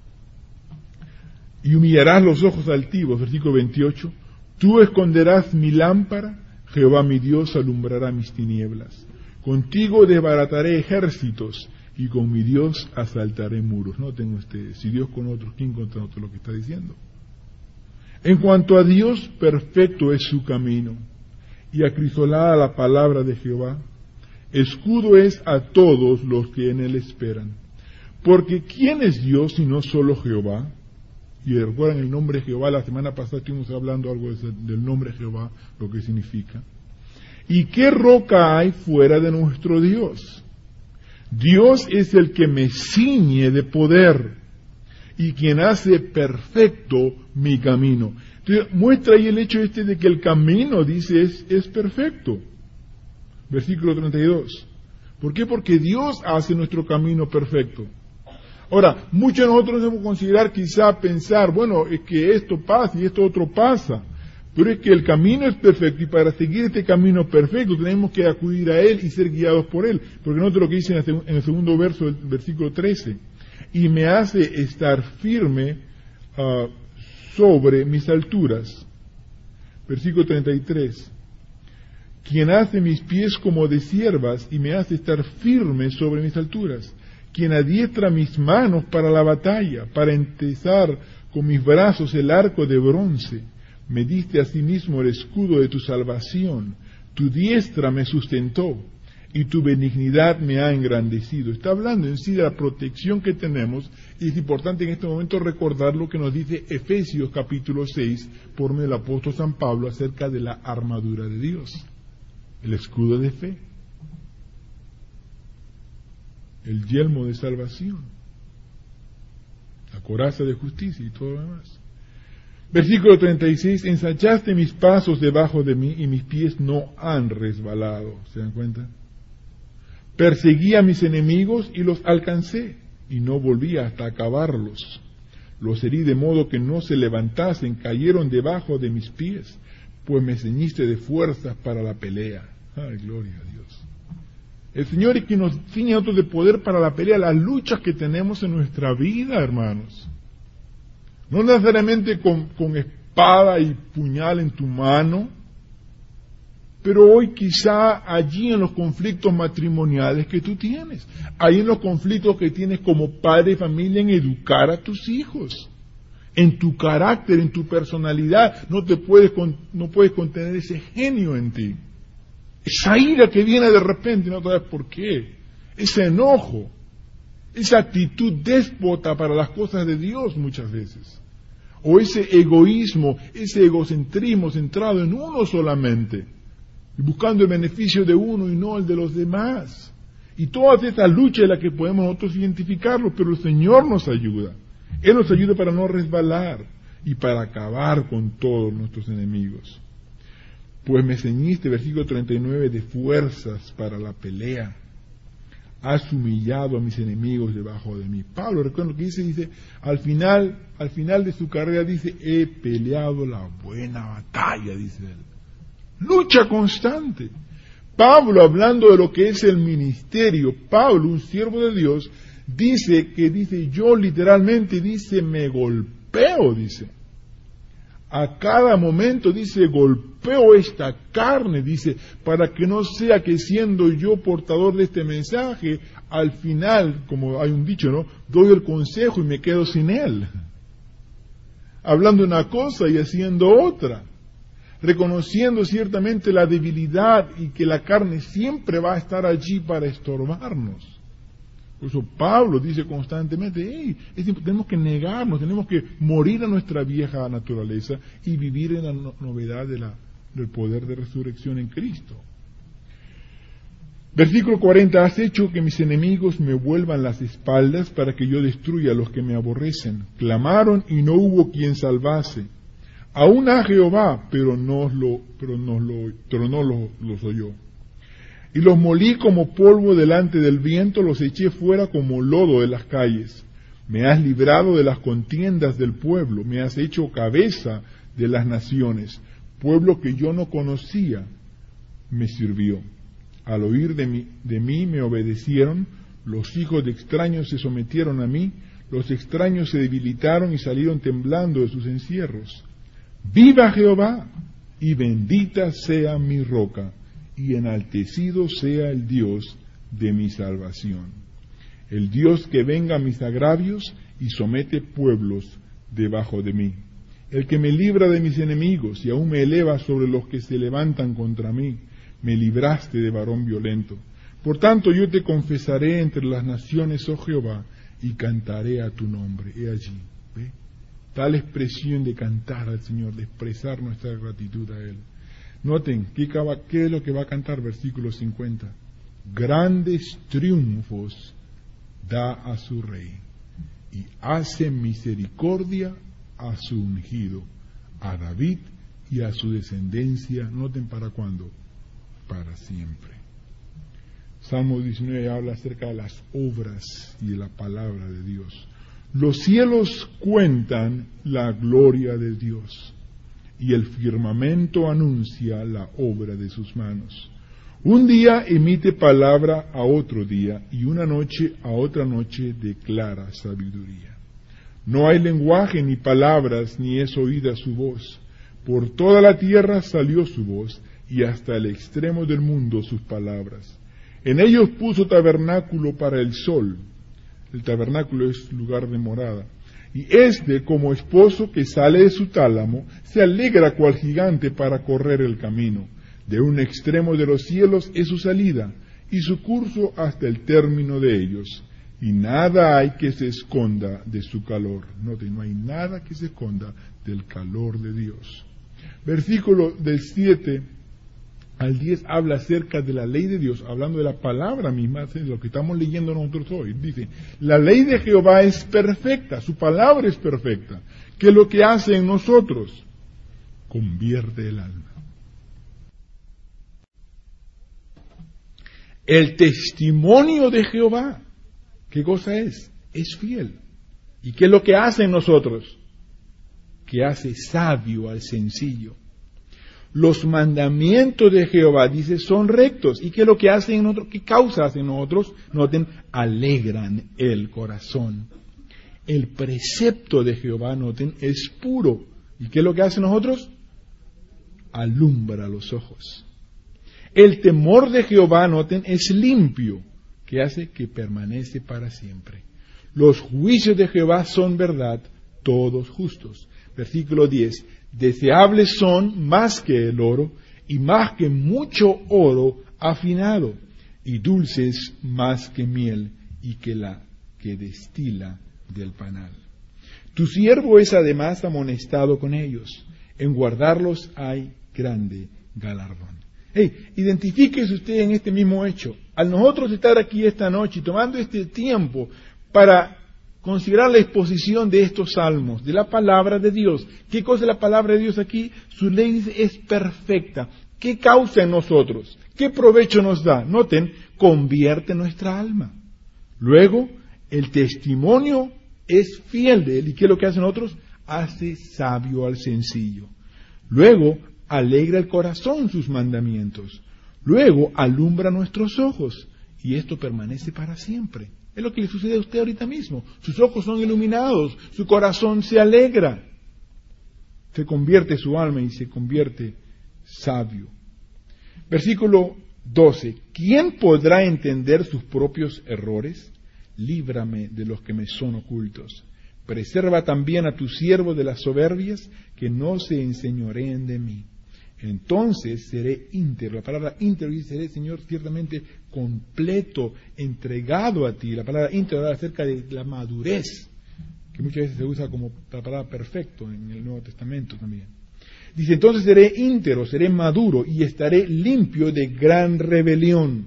Speaker 2: y humillarás los ojos altivos, versículo veintiocho, tú esconderás mi lámpara, Jehová mi Dios alumbrará mis tinieblas, contigo desbarataré ejércitos, y con mi Dios asaltaré muros. Noten ustedes, si Dios con otros, ¿quién contra otros? Lo que está diciendo. En cuanto a Dios, perfecto es su camino, y acrisolada la palabra de Jehová, escudo es a todos los que en él esperan. Porque ¿quién es Dios sino solo Jehová? Y recuerdan el nombre de Jehová, la semana pasada estuvimos hablando algo del nombre de Jehová, lo que significa. ¿Y qué roca hay fuera de nuestro Dios? Dios es el que me ciñe de poder y quien hace perfecto mi camino. Entonces, muestra ahí el hecho este de que el camino, dice, es, es perfecto. Versículo treinta y dos. ¿Por qué? Porque Dios hace nuestro camino perfecto. Ahora, muchos de nosotros debemos considerar, quizá pensar, bueno, es que esto pasa y esto otro pasa. Pero es que el camino es perfecto y para seguir este camino perfecto tenemos que acudir a Él y ser guiados por Él. Porque note lo que dice en el segundo verso del versículo trece. Y me hace estar firme uh, sobre mis alturas. Versículo treinta y tres. Quien hace mis pies como de ciervas y me hace estar firme sobre mis alturas. Quien adiestra mis manos para la batalla, para entesar con mis brazos el arco de bronce. Me diste a sí mismo el escudo de tu salvación, tu diestra me sustentó y tu benignidad me ha engrandecido. Está hablando en sí de la protección que tenemos y es importante en este momento recordar lo que nos dice Efesios capítulo seis por medio del apóstol San Pablo acerca de la armadura de Dios, el escudo de fe, el yelmo de salvación, la coraza de justicia y todo lo demás. Versículo treinta y seis, ensanchaste mis pasos debajo de mí y mis pies no han resbalado. ¿Se dan cuenta? Perseguí a mis enemigos y los alcancé y no volví hasta acabarlos. Los herí de modo que no se levantasen, cayeron debajo de mis pies, pues me ceñiste de fuerzas para la pelea. ¡Ay, gloria a Dios! El Señor es quien nos ciñe a nosotros de poder para la pelea, las luchas que tenemos en nuestra vida, hermanos. No necesariamente con, con espada y puñal en tu mano, pero hoy quizá allí en los conflictos matrimoniales que tú tienes, ahí en los conflictos que tienes como padre de familia en educar a tus hijos, en tu carácter, en tu personalidad, no te puedes, no puedes contener ese genio en ti, esa ira que viene de repente y no sabes por qué, ese enojo, esa actitud déspota para las cosas de Dios muchas veces, o ese egoísmo, ese egocentrismo centrado en uno solamente, y buscando el beneficio de uno y no el de los demás. Y todas estas luchas en las que podemos nosotros identificarlos, pero el Señor nos ayuda. Él nos ayuda para no resbalar y para acabar con todos nuestros enemigos. Pues me ceñiste, versículo treinta y nueve, de fuerzas para la pelea. Has humillado a mis enemigos debajo de mí. Pablo, recuerda lo que dice, dice, al final, al final de su carrera dice, he peleado la buena batalla, dice él. Lucha constante. Pablo, hablando de lo que es el ministerio, Pablo, un siervo de Dios, dice que dice, yo literalmente, dice, me golpeo, dice. A cada momento, dice, golpeo esta carne, dice, para que no sea que siendo yo portador de este mensaje, al final, como hay un dicho, ¿no?, doy el consejo y me quedo sin él. Hablando una cosa y haciendo otra. Reconociendo ciertamente la debilidad y que la carne siempre va a estar allí para estorbarnos. Por eso Pablo dice constantemente, hey, es, tenemos que negarnos, tenemos que morir a nuestra vieja naturaleza y vivir en la no, novedad de la, del poder de resurrección en Cristo. Versículo cuarenta, has hecho que mis enemigos me vuelvan las espaldas para que yo destruya a los que me aborrecen. Clamaron y no hubo quien salvase. Aún a Jehová, pero no lo, pero no lo, pero no lo, los oyó. Y los molí como polvo delante del viento, los eché fuera como lodo de las calles. Me has librado de las contiendas del pueblo, me has hecho cabeza de las naciones. Pueblo que yo no conocía, me sirvió. Al oír de mí, de mí me obedecieron, los hijos de extraños se sometieron a mí, los extraños se debilitaron y salieron temblando de sus encierros. Viva Jehová, y bendita sea mi roca, y enaltecido sea el Dios de mi salvación. El Dios que venga a mis agravios y somete pueblos debajo de mí. El que me libra de mis enemigos y aún me eleva sobre los que se levantan contra mí. Me libraste de varón violento. Por tanto yo te confesaré entre las naciones, oh Jehová, y cantaré a tu nombre. He allí, ¿ve? Tal expresión de cantar al Señor, de expresar nuestra gratitud a Él. Noten, ¿qué, qué es lo que va a cantar? Versículo cincuenta. Grandes triunfos da a su rey, y hace misericordia a su ungido, a David y a su descendencia. Noten para cuándo, para siempre. Salmo diecinueve habla acerca de las obras y de la palabra de Dios. Los cielos cuentan la gloria de Dios, y el firmamento anuncia la obra de sus manos. Un día emite palabra a otro día, y una noche a otra noche declara sabiduría. No hay lenguaje ni palabras, ni es oída su voz. Por toda la tierra salió su voz, y hasta el extremo del mundo sus palabras. En ellos puso tabernáculo para el sol. El tabernáculo es lugar de morada. Y éste, como esposo que sale de su tálamo, se alegra cual gigante para correr el camino. De un extremo de los cielos es su salida, y su curso hasta el término de ellos. Y nada hay que se esconda de su calor. Note, no hay nada que se esconda del calor de Dios. Versículo del siete al diez habla acerca de la ley de Dios, hablando de la palabra misma, de lo que estamos leyendo nosotros hoy. Dice, la ley de Jehová es perfecta, su palabra es perfecta. ¿Qué es lo que hace en nosotros? Convierte el alma. El testimonio de Jehová, ¿qué cosa es? Es fiel. ¿Y qué es lo que hace en nosotros? Que hace sabio al sencillo. Los mandamientos de Jehová, dice, son rectos. ¿Y qué es lo que hacen en nosotros? ¿Qué causa hacen en nosotros? Noten, alegran el corazón. El precepto de Jehová, noten, es puro. ¿Y qué es lo que hace en nosotros? Alumbra los ojos. El temor de Jehová, noten, es limpio, que hace que permanece para siempre. Los juicios de Jehová son verdad, todos justos. Versículo diez. Deseables son más que el oro, y más que mucho oro afinado, y dulces más que miel, y que la que destila del panal. Tu siervo es además amonestado con ellos, en guardarlos hay grande galardón. Hey, identifíquese usted en este mismo hecho. Al nosotros estar aquí esta noche y tomando este tiempo para considerar la exposición de estos salmos, de la palabra de Dios. ¿Qué cosa es la palabra de Dios aquí? Su ley es perfecta. ¿Qué causa en nosotros? ¿Qué provecho nos da? Noten, convierte nuestra alma. Luego, el testimonio es fiel de él. ¿Y qué es lo que hacen otros? Hace sabio al sencillo. Luego, alegra el corazón sus mandamientos. Luego, alumbra nuestros ojos. Y esto permanece para siempre. Es lo que le sucede a usted ahorita mismo. Sus ojos son iluminados, su corazón se alegra. Se convierte su alma y se convierte sabio. Versículo doce. ¿Quién podrá entender sus propios errores? Líbrame de los que me son ocultos. Preserva también a tu siervo de las soberbias, que no se enseñoreen de mí. Entonces seré íntegro. La palabra íntegro dice, seré, Señor, ciertamente completo, entregado a ti. La palabra íntegro habla acerca de la madurez, que muchas veces se usa como la palabra perfecto en el Nuevo Testamento también. Dice, entonces seré íntegro, seré maduro y estaré limpio de gran rebelión.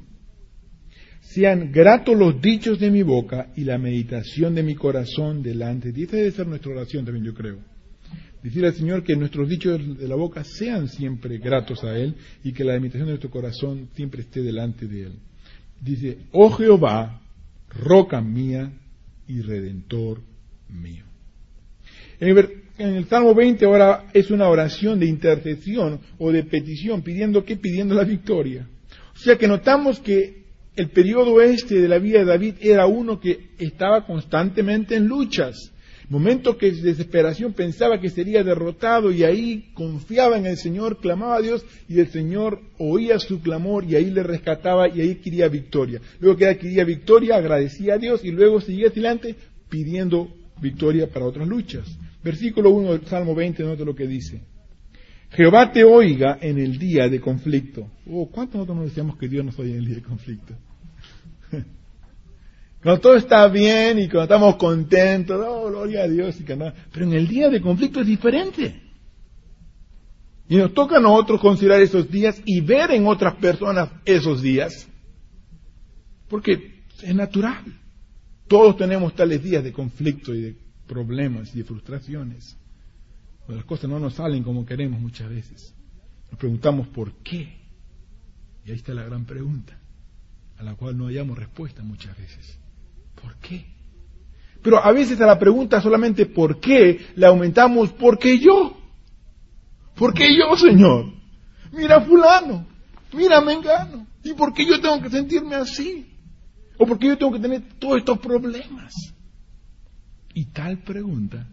Speaker 2: Sean gratos los dichos de mi boca y la meditación de mi corazón delante de ti. Esta debe ser nuestra oración también, yo creo. Decirle al Señor que nuestros dichos de la boca sean siempre gratos a Él y que la meditación de nuestro corazón siempre esté delante de Él. Dice, oh Jehová, roca mía y redentor mío. En el, en el Salmo veinte ahora es una oración de intercesión o de petición, pidiendo ¿qué? Pidiendo la victoria. O sea que notamos que el periodo este de la vida de David era uno que estaba constantemente en luchas. Momento que de desesperación pensaba que sería derrotado y ahí confiaba en el Señor, clamaba a Dios y el Señor oía su clamor y ahí le rescataba y ahí quería victoria. Luego que quería victoria, agradecía a Dios y luego seguía adelante pidiendo victoria para otras luchas. Versículo uno del Salmo veinte, nota lo que dice. Jehová te oiga en el día de conflicto. Oh, ¿cuánto nosotros nos decíamos que Dios nos oye en el día de conflicto? Cuando todo está bien y cuando estamos contentos, oh, gloria a Dios y cantamos. Pero en el día de conflicto es diferente. Y nos toca a nosotros considerar esos días y ver en otras personas esos días. Porque es natural. Todos tenemos tales días de conflicto y de problemas y de frustraciones. Pero las cosas no nos salen como queremos muchas veces. Nos preguntamos por qué. Y ahí está la gran pregunta, a la cual no hallamos respuesta muchas veces. ¿Por qué? Pero a veces a la pregunta solamente ¿por qué? Le aumentamos ¿por qué yo? ¿Por qué yo, Señor? Mira fulano, mira mengano. ¿Y por qué yo tengo que sentirme así? ¿O por qué yo tengo que tener todos estos problemas? Y tal pregunta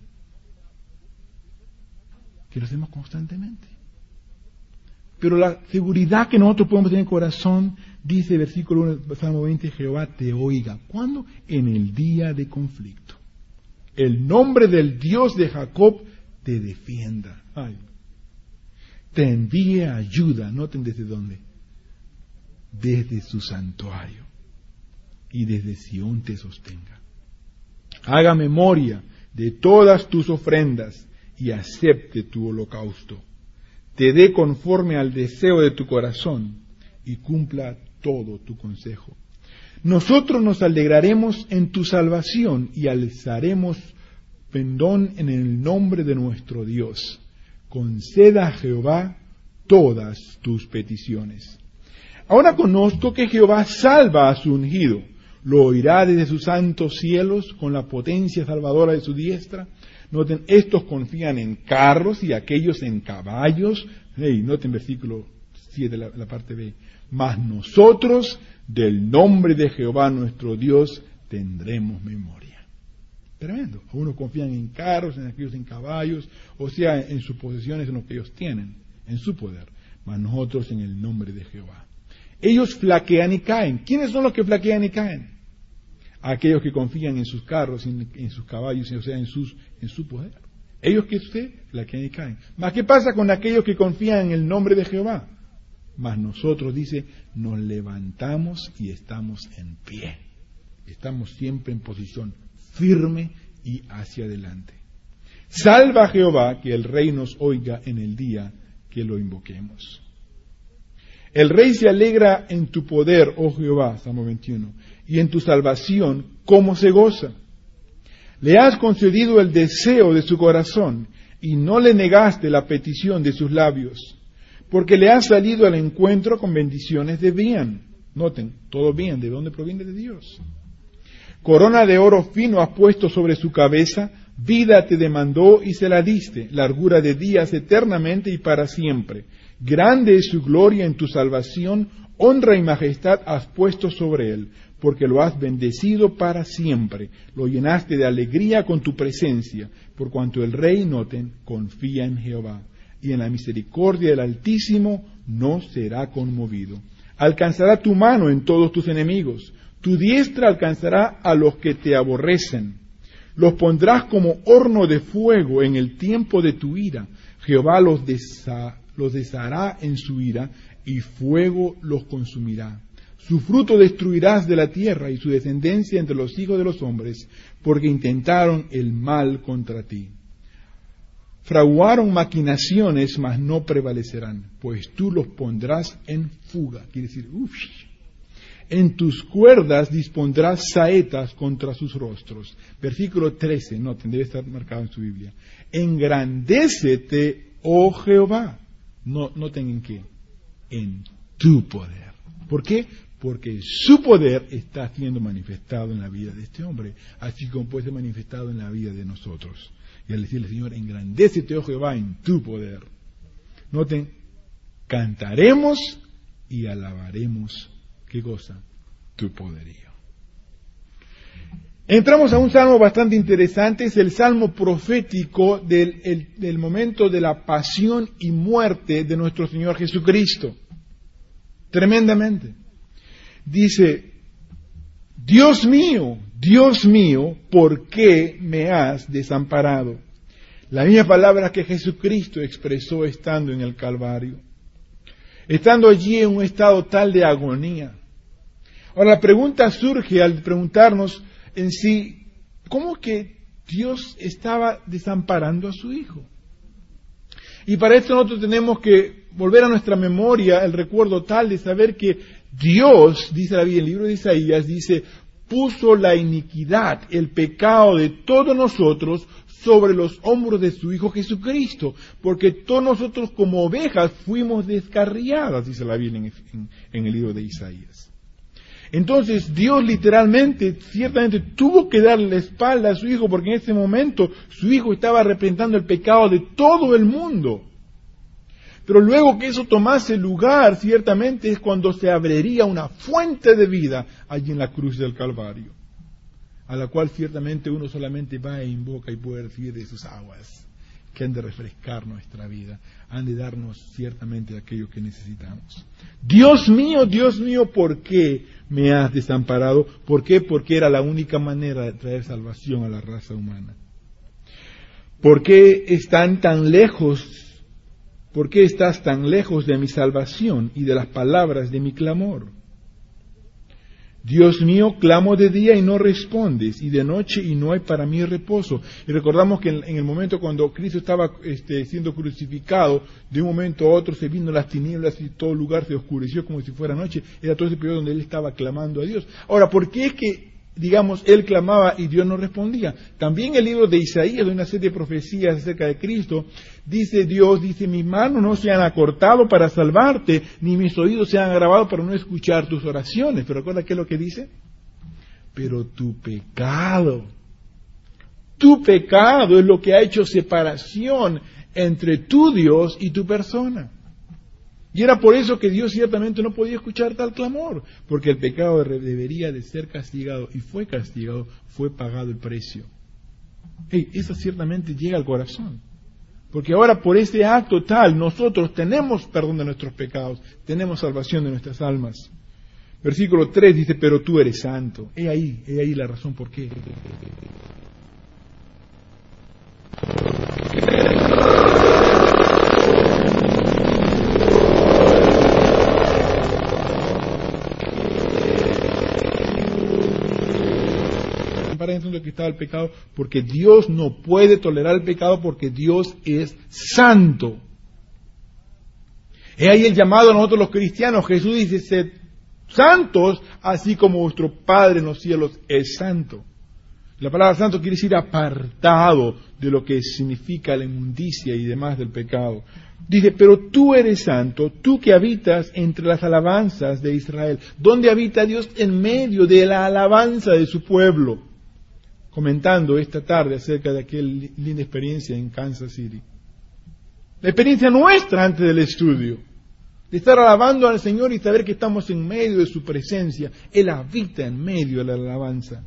Speaker 2: que lo hacemos constantemente. Pero la seguridad que nosotros podemos tener en el corazón, dice el versículo uno, Salmo veinte, Jehová te oiga. ¿Cuándo? En el día de conflicto. El nombre del Dios de Jacob te defienda. Ay. Te envíe ayuda. Noten desde dónde. Desde su santuario. Y desde Sión te sostenga. Haga memoria de todas tus ofrendas y acepte tu holocausto. Te dé conforme al deseo de tu corazón y cumpla todo tu consejo. Nosotros nos alegraremos en tu salvación y alzaremos pendón en el nombre de nuestro Dios. Conceda a Jehová todas tus peticiones. Ahora conozco que Jehová salva a su ungido. Lo oirá desde sus santos cielos con la potencia salvadora de su diestra. Noten, estos confían en carros y aquellos en caballos. Hey, noten versículo siete, la, la parte B. Mas nosotros, del nombre de Jehová nuestro Dios, tendremos memoria. Tremendo. Algunos confían en carros, en aquellos en caballos, o sea, en sus posesiones, en lo que ellos tienen, en su poder. Mas nosotros en el nombre de Jehová.
Speaker 1: Ellos flaquean y caen. ¿Quiénes son los que flaquean y caen? Aquellos que confían en sus carros, en, en sus caballos, o sea, en, sus, en su poder. Ellos que usted flaquean y caen. ¿Mas qué pasa con aquellos que confían en el nombre de Jehová? Mas nosotros, dice, nos levantamos y estamos en pie. Estamos siempre en posición firme y hacia adelante. Salva a Jehová, que el rey nos oiga en el día que lo invoquemos. El rey se alegra en tu poder, oh Jehová, Salmo veintiuno, y en tu salvación, cómo se goza. Le has concedido el deseo de su corazón, y no le negaste la petición de sus labios, porque le has salido al encuentro con bendiciones de bien. Noten, todo bien, ¿de dónde proviene? De Dios. Corona de oro fino has puesto sobre su cabeza, vida te demandó y se la diste, largura de días eternamente y para siempre. Grande es su gloria en tu salvación, honra y majestad has puesto sobre él, porque lo has bendecido para siempre. Lo llenaste de alegría con tu presencia, por cuanto el rey, noten, confía en Jehová. Y en la misericordia del Altísimo no será conmovido. Alcanzará tu mano en todos tus enemigos, tu diestra alcanzará a los que te aborrecen. Los pondrás como horno de fuego en el tiempo de tu ira. Jehová los, desa, los deshará en su ira, y fuego los consumirá. Su fruto destruirás de la tierra, y su descendencia entre los hijos de los hombres, porque intentaron el mal contra ti. Fraguaron maquinaciones, mas no prevalecerán, pues tú los pondrás en fuga. Quiere decir, uff. En tus cuerdas dispondrás saetas contra sus rostros. Versículo trece, noten, debe estar marcado en su Biblia. Engrandécete, oh Jehová. No, noten en qué. En tu poder. ¿Por qué? Porque su poder está siendo manifestado en la vida de este hombre, así como puede ser manifestado en la vida de nosotros. Y al decirle, Señor, engrandécete, oh Jehová, en tu poder. Noten, cantaremos y alabaremos. ¿Qué cosa? Tu poderío. Entramos a un salmo bastante interesante, es el salmo profético del, el, del momento de la pasión y muerte de nuestro Señor Jesucristo. Tremendamente. Dice, Dios mío, Dios mío, ¿por qué me has desamparado? La misma palabra que Jesucristo expresó estando en el Calvario, estando allí en un estado tal de agonía. Ahora la pregunta surge al preguntarnos en sí, ¿cómo que Dios estaba desamparando a su Hijo? Y para esto nosotros tenemos que volver a nuestra memoria el recuerdo tal de saber que Dios, dice la Biblia, el libro de Isaías, dice, puso la iniquidad, el pecado de todos nosotros sobre los hombros de su Hijo Jesucristo, porque todos nosotros como ovejas fuimos descarriadas, dice la Biblia en, en, en el libro de Isaías. Entonces Dios literalmente, ciertamente tuvo que darle la espalda a su Hijo, porque en ese momento su Hijo estaba representando el pecado de todo el mundo. Pero luego que eso tomase lugar, ciertamente es cuando se abriría una fuente de vida allí en la cruz del Calvario, a la cual ciertamente uno solamente va e invoca y puede recibir de sus aguas, que han de refrescar nuestra vida, han de darnos ciertamente aquello que necesitamos. Dios mío, Dios mío, ¿por qué me has desamparado? ¿Por qué? Porque era la única manera de traer salvación a la raza humana. ¿Por qué están tan lejos? ¿Por qué estás tan lejos de mi salvación y de las palabras de mi clamor? Dios mío, clamo de día y no respondes, y de noche y no hay para mí reposo. Y recordamos que en, en el momento cuando Cristo estaba este, siendo crucificado, de un momento a otro se vino las tinieblas y todo lugar se oscureció como si fuera noche. Era todo ese periodo donde Él estaba clamando a Dios. Ahora, ¿por qué es que, digamos, Él clamaba y Dios no respondía? También el libro de Isaías, de una serie de profecías acerca de Cristo, dice Dios, dice, mis manos no se han acortado para salvarte, ni mis oídos se han agravado para no escuchar tus oraciones. Pero recuerda qué es lo que dice. Pero tu pecado, tu pecado es lo que ha hecho separación entre tu Dios y tu persona. Y era por eso que Dios ciertamente no podía escuchar tal clamor, porque el pecado debería de ser castigado, y fue castigado, fue pagado el precio. Hey, eso ciertamente llega al corazón. Porque ahora por este acto tal, nosotros tenemos perdón de nuestros pecados, tenemos salvación de nuestras almas. Versículo tres dice, pero tú eres santo. He ahí, he ahí la razón por qué. Para entonces que estaba el pecado, porque Dios no puede tolerar el pecado porque Dios es santo. He ahí el llamado a nosotros los cristianos. Jesús dice, sed santos, así como vuestro Padre en los cielos es santo. La palabra santo quiere decir apartado de lo que significa la inmundicia y demás del pecado. Dice, pero tú eres santo, tú que habitas entre las alabanzas de Israel. ¿Dónde habita Dios? En medio de la alabanza de su pueblo. Comentando esta tarde acerca de aquella linda experiencia en Kansas City. La experiencia nuestra antes del estudio. De estar alabando al Señor y saber que estamos en medio de su presencia. Él habita en medio de la alabanza.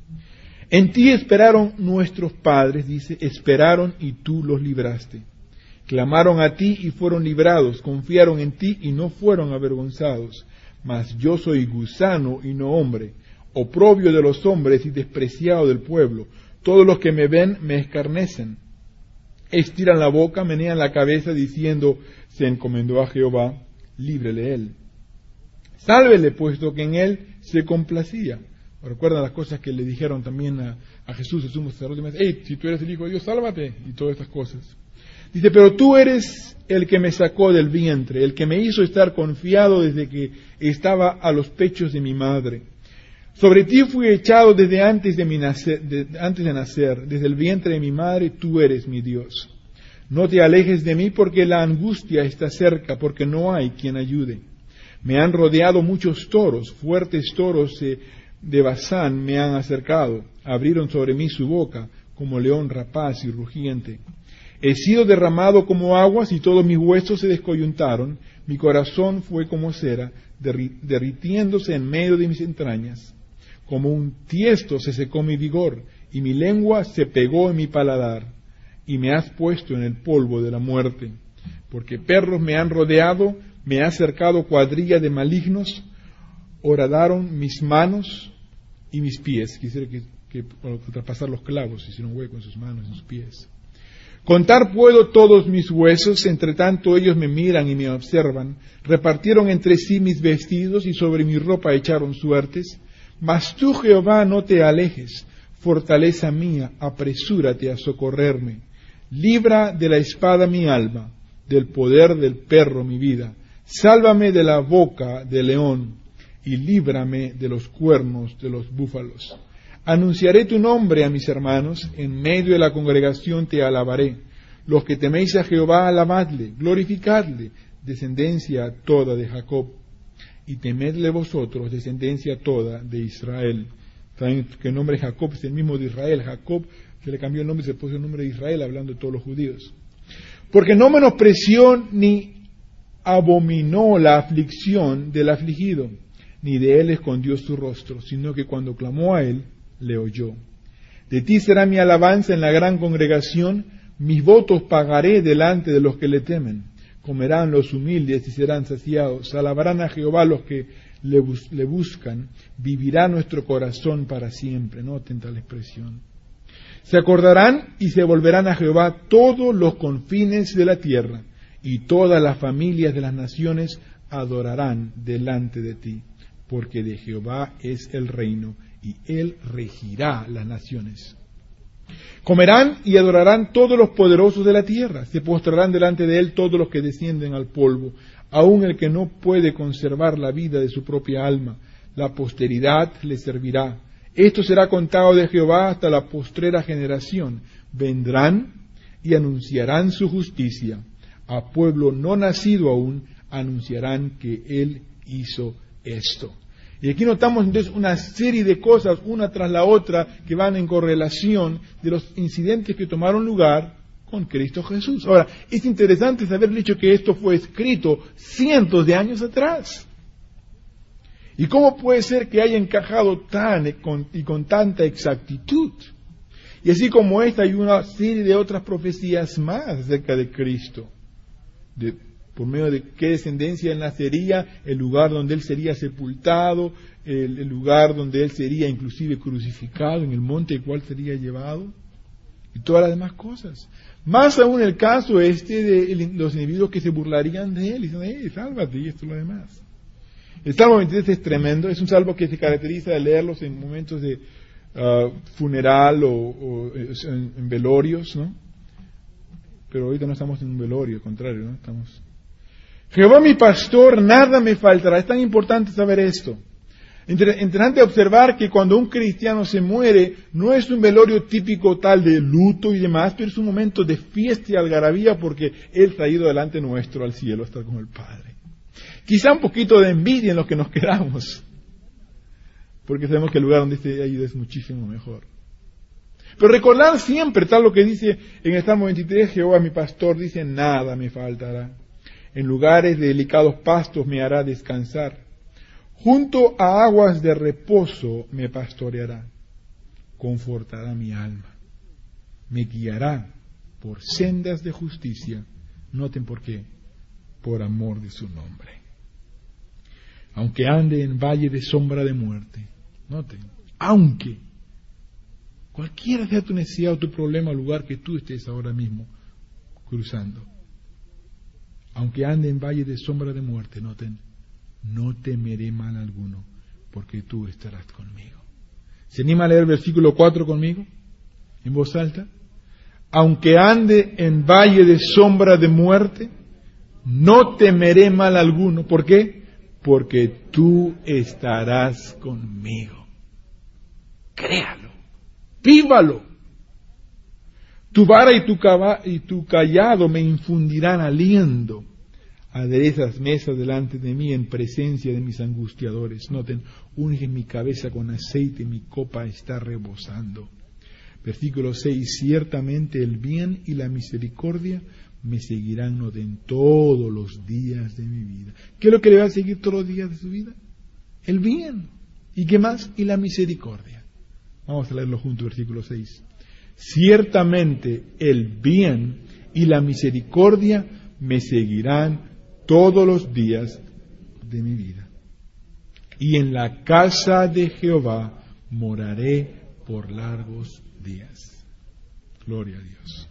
Speaker 1: En ti esperaron nuestros padres, dice, esperaron y tú los libraste. Clamaron a ti y fueron librados, confiaron en ti y no fueron avergonzados. Mas yo soy gusano y no hombre, oprobio de los hombres y despreciado del pueblo. Todos los que me ven me escarnecen. Estiran la boca, menean la cabeza, diciendo, se encomendó a Jehová, líbrele él. Sálvele, puesto que en él se complacía. Recuerdan las cosas que le dijeron también a, a Jesús, el sumo sacerdote, hey, si tú eres el Hijo de Dios, sálvate, y todas estas cosas. Dice, pero tú eres el que me sacó del vientre, el que me hizo estar confiado desde que estaba a los pechos de mi madre. Sobre ti fui echado desde antes de, mi nacer, de, antes de nacer, desde el vientre de mi madre, tú eres mi Dios. No te alejes de mí porque la angustia está cerca, porque no hay quien ayude. Me han rodeado muchos toros, fuertes toros eh, de Basán me han acercado, abrieron sobre mí su boca, como león rapaz y rugiente. He sido derramado como aguas y todos mis huesos se descoyuntaron, mi corazón fue como cera, derri- derritiéndose en medio de mis entrañas. Como un tiesto se secó mi vigor, y mi lengua se pegó en mi paladar, y me has puesto en el polvo de la muerte. Porque perros me han rodeado, me ha cercado cuadrilla de malignos, horadaron mis manos y mis pies. Quisiera que, que para traspasar los clavos, hicieron hueco en sus manos y sus pies. Contar puedo todos mis huesos, entre tanto ellos me miran y me observan. Repartieron entre sí mis vestidos y sobre mi ropa echaron suertes. Mas tú, Jehová, no te alejes, fortaleza mía, apresúrate a socorrerme. Libra de la espada mi alma, del poder del perro mi vida. Sálvame de la boca del león y líbrame de los cuernos de los búfalos. Anunciaré tu nombre a mis hermanos, en medio de la congregación te alabaré. Los que teméis a Jehová, alabadle, glorificadle, descendencia toda de Jacob. Y temedle vosotros, descendencia toda de Israel. Saben que el nombre Jacob es el mismo de Israel. Jacob, que le cambió el nombre, se puso el nombre de Israel, hablando de todos los judíos. Porque no menospreció ni abominó la aflicción del afligido, ni de él escondió su rostro, sino que cuando clamó a él, le oyó. De ti será mi alabanza en la gran congregación, mis votos pagaré delante de los que le temen. Comerán los humildes y serán saciados, alabarán a Jehová los que le, bus- le buscan, vivirá nuestro corazón para siempre. Noten tal expresión. Se acordarán y se volverán a Jehová todos los confines de la tierra, y todas las familias de las naciones adorarán delante de ti, porque de Jehová es el reino, y él regirá las naciones. Comerán y adorarán todos los poderosos de la tierra, se postrarán delante de él todos los que descienden al polvo, aun el que no puede conservar la vida de su propia alma, la posteridad le servirá. Esto será contado de Jehová hasta la postrera generación. Vendrán y anunciarán su justicia. A pueblo no nacido aún anunciarán que él hizo esto. Y aquí notamos entonces una serie de cosas, una tras la otra, que van en correlación de los incidentes que tomaron lugar con Cristo Jesús. Ahora, es interesante saber el hecho que esto fue escrito cientos de años atrás. ¿Y cómo puede ser que haya encajado tan y con, y con tanta exactitud? Y así como esta, hay una serie de otras profecías más acerca de Cristo. De, por medio de qué descendencia él nacería, el lugar donde él sería sepultado, el, el lugar donde él sería inclusive crucificado, en el monte al cual sería llevado, y todas las demás cosas. Más aún el caso este de los individuos que se burlarían de él, y dicen, hey, sálvate, y esto y lo demás. El Salmo veintitrés es tremendo, es un salmo que se caracteriza de leerlos en momentos de uh, funeral o, o en, en velorios, ¿no? Pero ahorita no estamos en un velorio, al contrario, ¿no? Estamos... Jehová mi pastor, nada me faltará. Es tan importante saber esto. Interesante observar que cuando un cristiano se muere, no es un velorio típico tal de luto y demás, pero es un momento de fiesta y algarabía porque él ha ido delante nuestro al cielo a estar con el Padre. Quizá un poquito de envidia en los que nos quedamos, porque sabemos que el lugar donde esté ahí es muchísimo mejor. Pero recordar siempre, tal lo que dice en el Salmo veintitrés, Jehová mi pastor, dice, nada me faltará. En lugares de delicados pastos me hará descansar. Junto a aguas de reposo me pastoreará. Confortará mi alma. Me guiará por sendas de justicia. Noten por qué. Por amor de su nombre. Aunque ande en valle de sombra de muerte. Noten. Aunque. Cualquiera sea tu necesidad o tu problema, el lugar que tú estés ahora mismo cruzando. Aunque ande en valle de sombra de muerte, noten, no temeré mal alguno, porque tú estarás conmigo. ¿Se anima a leer el versículo cuatro conmigo? En voz alta. Aunque ande en valle de sombra de muerte, no temeré mal alguno. ¿Por qué? Porque tú estarás conmigo. Créalo. Vívalo. Tu vara y tu, caba, y tu callado me infundirán aliento. Aderezas mesas delante de mí en presencia de mis angustiadores. Noten, unge mi cabeza con aceite, mi copa está rebosando. Versículo seis, ciertamente el bien y la misericordia me seguirán, noten, todos los días de mi vida. ¿Qué es lo que le va a seguir todos los días de su vida? El bien. ¿Y qué más? Y la misericordia. Vamos a leerlo juntos, versículo seis. Ciertamente el bien y la misericordia me seguirán todos los días de mi vida. Y en la casa de Jehová moraré por largos días. Gloria a Dios.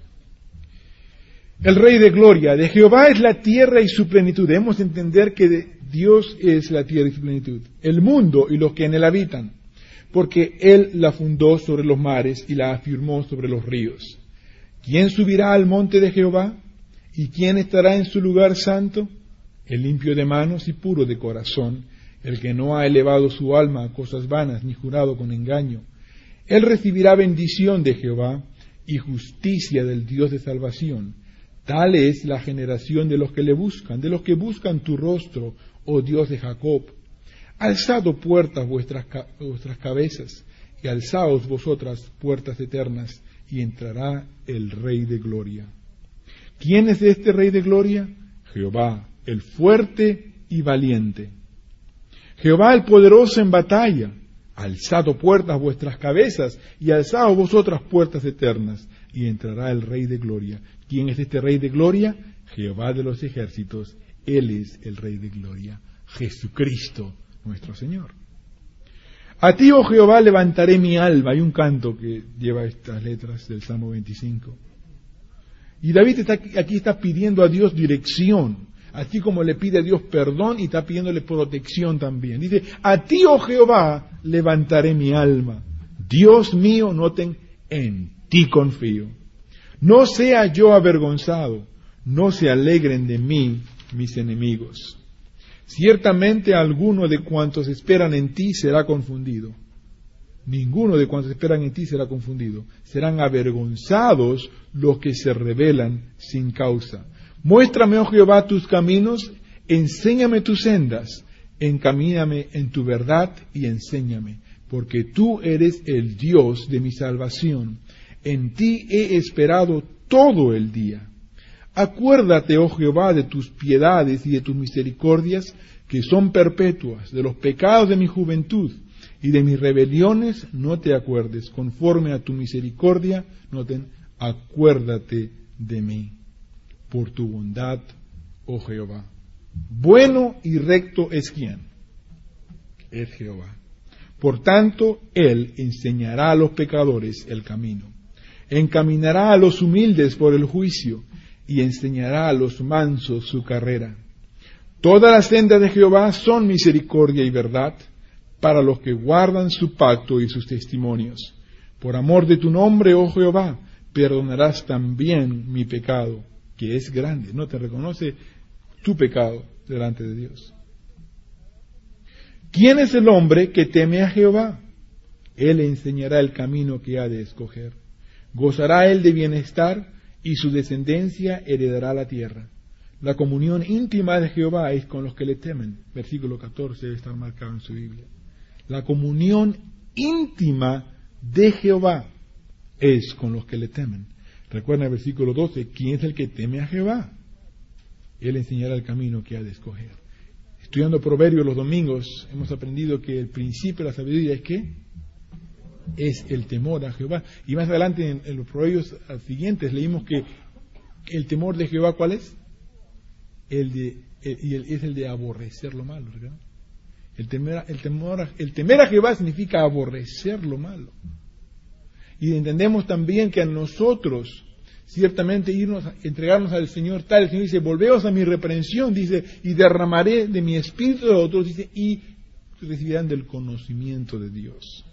Speaker 1: El Rey de Gloria, de Jehová es la tierra y su plenitud. Debemos entender que de Dios es la tierra y su plenitud. El mundo y los que en él habitan. Porque Él la fundó sobre los mares y la afirmó sobre los ríos. ¿Quién subirá al monte de Jehová? ¿Y quién estará en su lugar santo? El limpio de manos y puro de corazón, el que no ha elevado su alma a cosas vanas ni jurado con engaño. Él recibirá bendición de Jehová y justicia del Dios de salvación. Tal es la generación de los que le buscan, de los que buscan tu rostro, oh Dios de Jacob. Alzad, oh puertas, vuestras, vuestras cabezas, y alzaos vosotras, puertas eternas, y entrará el Rey de Gloria. ¿Quién es este Rey de Gloria? Jehová, el fuerte y valiente. Jehová, el poderoso en batalla. Alzad, oh puertas, vuestras cabezas, y alzaos vosotras, puertas eternas, y entrará el Rey de Gloria. ¿Quién es este Rey de Gloria? Jehová de los ejércitos. Él es el Rey de Gloria. Jesucristo, nuestro Señor. A ti, oh Jehová, levantaré mi alma. Hay un canto que lleva estas letras del Salmo veinticinco. Y David está, aquí está pidiendo a Dios dirección, así como le pide a Dios perdón y está pidiéndole protección también. Dice, a ti, oh Jehová, levantaré mi alma. Dios mío, noten, en ti confío. No sea yo avergonzado, no se alegren de mí mis enemigos. Ciertamente alguno de cuantos esperan en ti será confundido. Ninguno de cuantos esperan en ti será confundido. Serán avergonzados los que se rebelan sin causa. Muéstrame, oh Jehová, tus caminos, enséñame tus sendas, encamíname en tu verdad y enséñame, porque tú eres el Dios de mi salvación. En ti he esperado todo el día. Acuérdate, oh Jehová, de tus piedades y de tus misericordias, que son perpetuas, de los pecados de mi juventud, y de mis rebeliones no te acuerdes. Conforme a tu misericordia, noten, acuérdate de mí, por tu bondad, oh Jehová. Bueno y recto es quien, es Jehová. Por tanto, Él enseñará a los pecadores el camino, encaminará a los humildes por el juicio, y enseñará a los mansos su carrera. Todas las sendas de Jehová son misericordia y verdad, para los que guardan su pacto y sus testimonios. Por amor de tu nombre, oh Jehová, perdonarás también mi pecado, que es grande. No te reconoce tu pecado delante de Dios. ¿Quién es el hombre que teme a Jehová? Él le enseñará el camino que ha de escoger. Gozará él de bienestar, y su descendencia heredará la tierra. La comunión íntima de Jehová es con los que le temen. Versículo catorce debe estar marcado en su Biblia. La comunión íntima de Jehová es con los que le temen. Recuerda el versículo doce, ¿quién es el que teme a Jehová? Él enseñará el camino que ha de escoger. Estudiando Proverbios los domingos, hemos aprendido que el principio de la sabiduría es ¿qué? Es el temor a Jehová. Y más adelante en, en los Proverbios siguientes leímos que el temor de Jehová, ¿cuál es? El de, el, y el, es el de aborrecer lo malo, ¿verdad? El temer, el, temor, el temer a Jehová significa aborrecer lo malo. Y entendemos también que a nosotros, ciertamente irnos, entregarnos al Señor tal, el Señor dice, volveos a mi reprensión, dice, y derramaré de mi espíritu de otros, dice, y recibirán del conocimiento de Dios.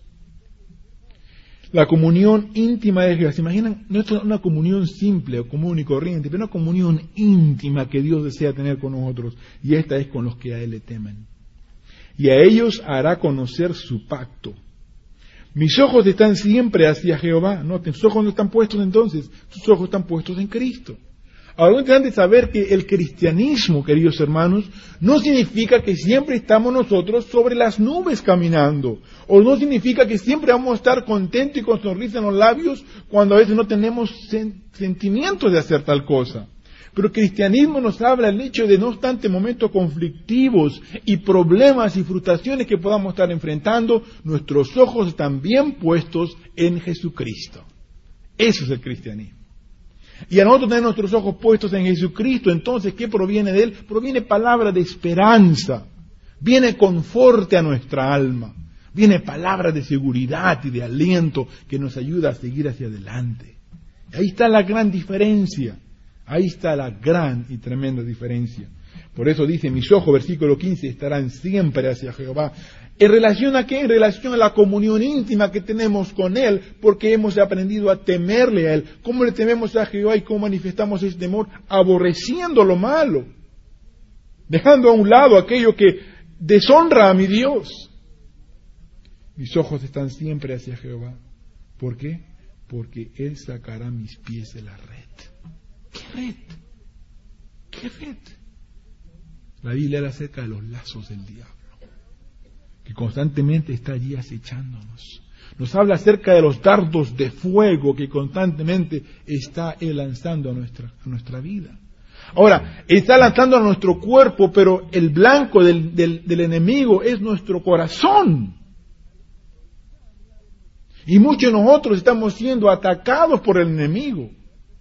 Speaker 1: La comunión íntima de Jehová. ¿Se imaginan? No es una comunión simple o común y corriente, pero una comunión íntima que Dios desea tener con nosotros. Y esta es con los que a Él le temen. Y a ellos hará conocer su pacto. Mis ojos están siempre hacia Jehová. Noten, sus ojos no están puestos entonces, sus ojos están puestos en Cristo. Ahora, es importante saber que el cristianismo, queridos hermanos, no significa que siempre estamos nosotros sobre las nubes caminando, o no significa que siempre vamos a estar contentos y con sonrisa en los labios cuando a veces no tenemos sen- sentimientos de hacer tal cosa. Pero el cristianismo nos habla del hecho de, no obstante momentos conflictivos y problemas y frustraciones que podamos estar enfrentando, nuestros ojos están bien puestos en Jesucristo. Eso es el cristianismo. Y a nosotros tener nuestros ojos puestos en Jesucristo, entonces, ¿qué proviene de Él? Proviene palabra de esperanza, viene conforte a nuestra alma, viene palabra de seguridad y de aliento que nos ayuda a seguir hacia adelante. Ahí está la gran diferencia, ahí está la gran y tremenda diferencia. Por eso dice, mis ojos, versículo quince, estarán siempre hacia Jehová. ¿En relación a qué? En relación a la comunión íntima que tenemos con Él, porque hemos aprendido a temerle a Él. ¿Cómo le tememos a Jehová y cómo manifestamos ese temor? Aborreciendo lo malo, dejando a un lado aquello que deshonra a mi Dios. Mis ojos están siempre hacia Jehová. ¿Por qué? Porque Él sacará mis pies de la red. ¿Qué red? ¿Qué red? La Biblia habla acerca de los lazos del diablo, que constantemente está allí acechándonos. Nos habla acerca de los dardos de fuego que constantemente está Él lanzando a nuestra, a nuestra vida. Ahora, está lanzando a nuestro cuerpo, pero el blanco del, del, del enemigo es nuestro corazón. Y muchos de nosotros estamos siendo atacados por el enemigo.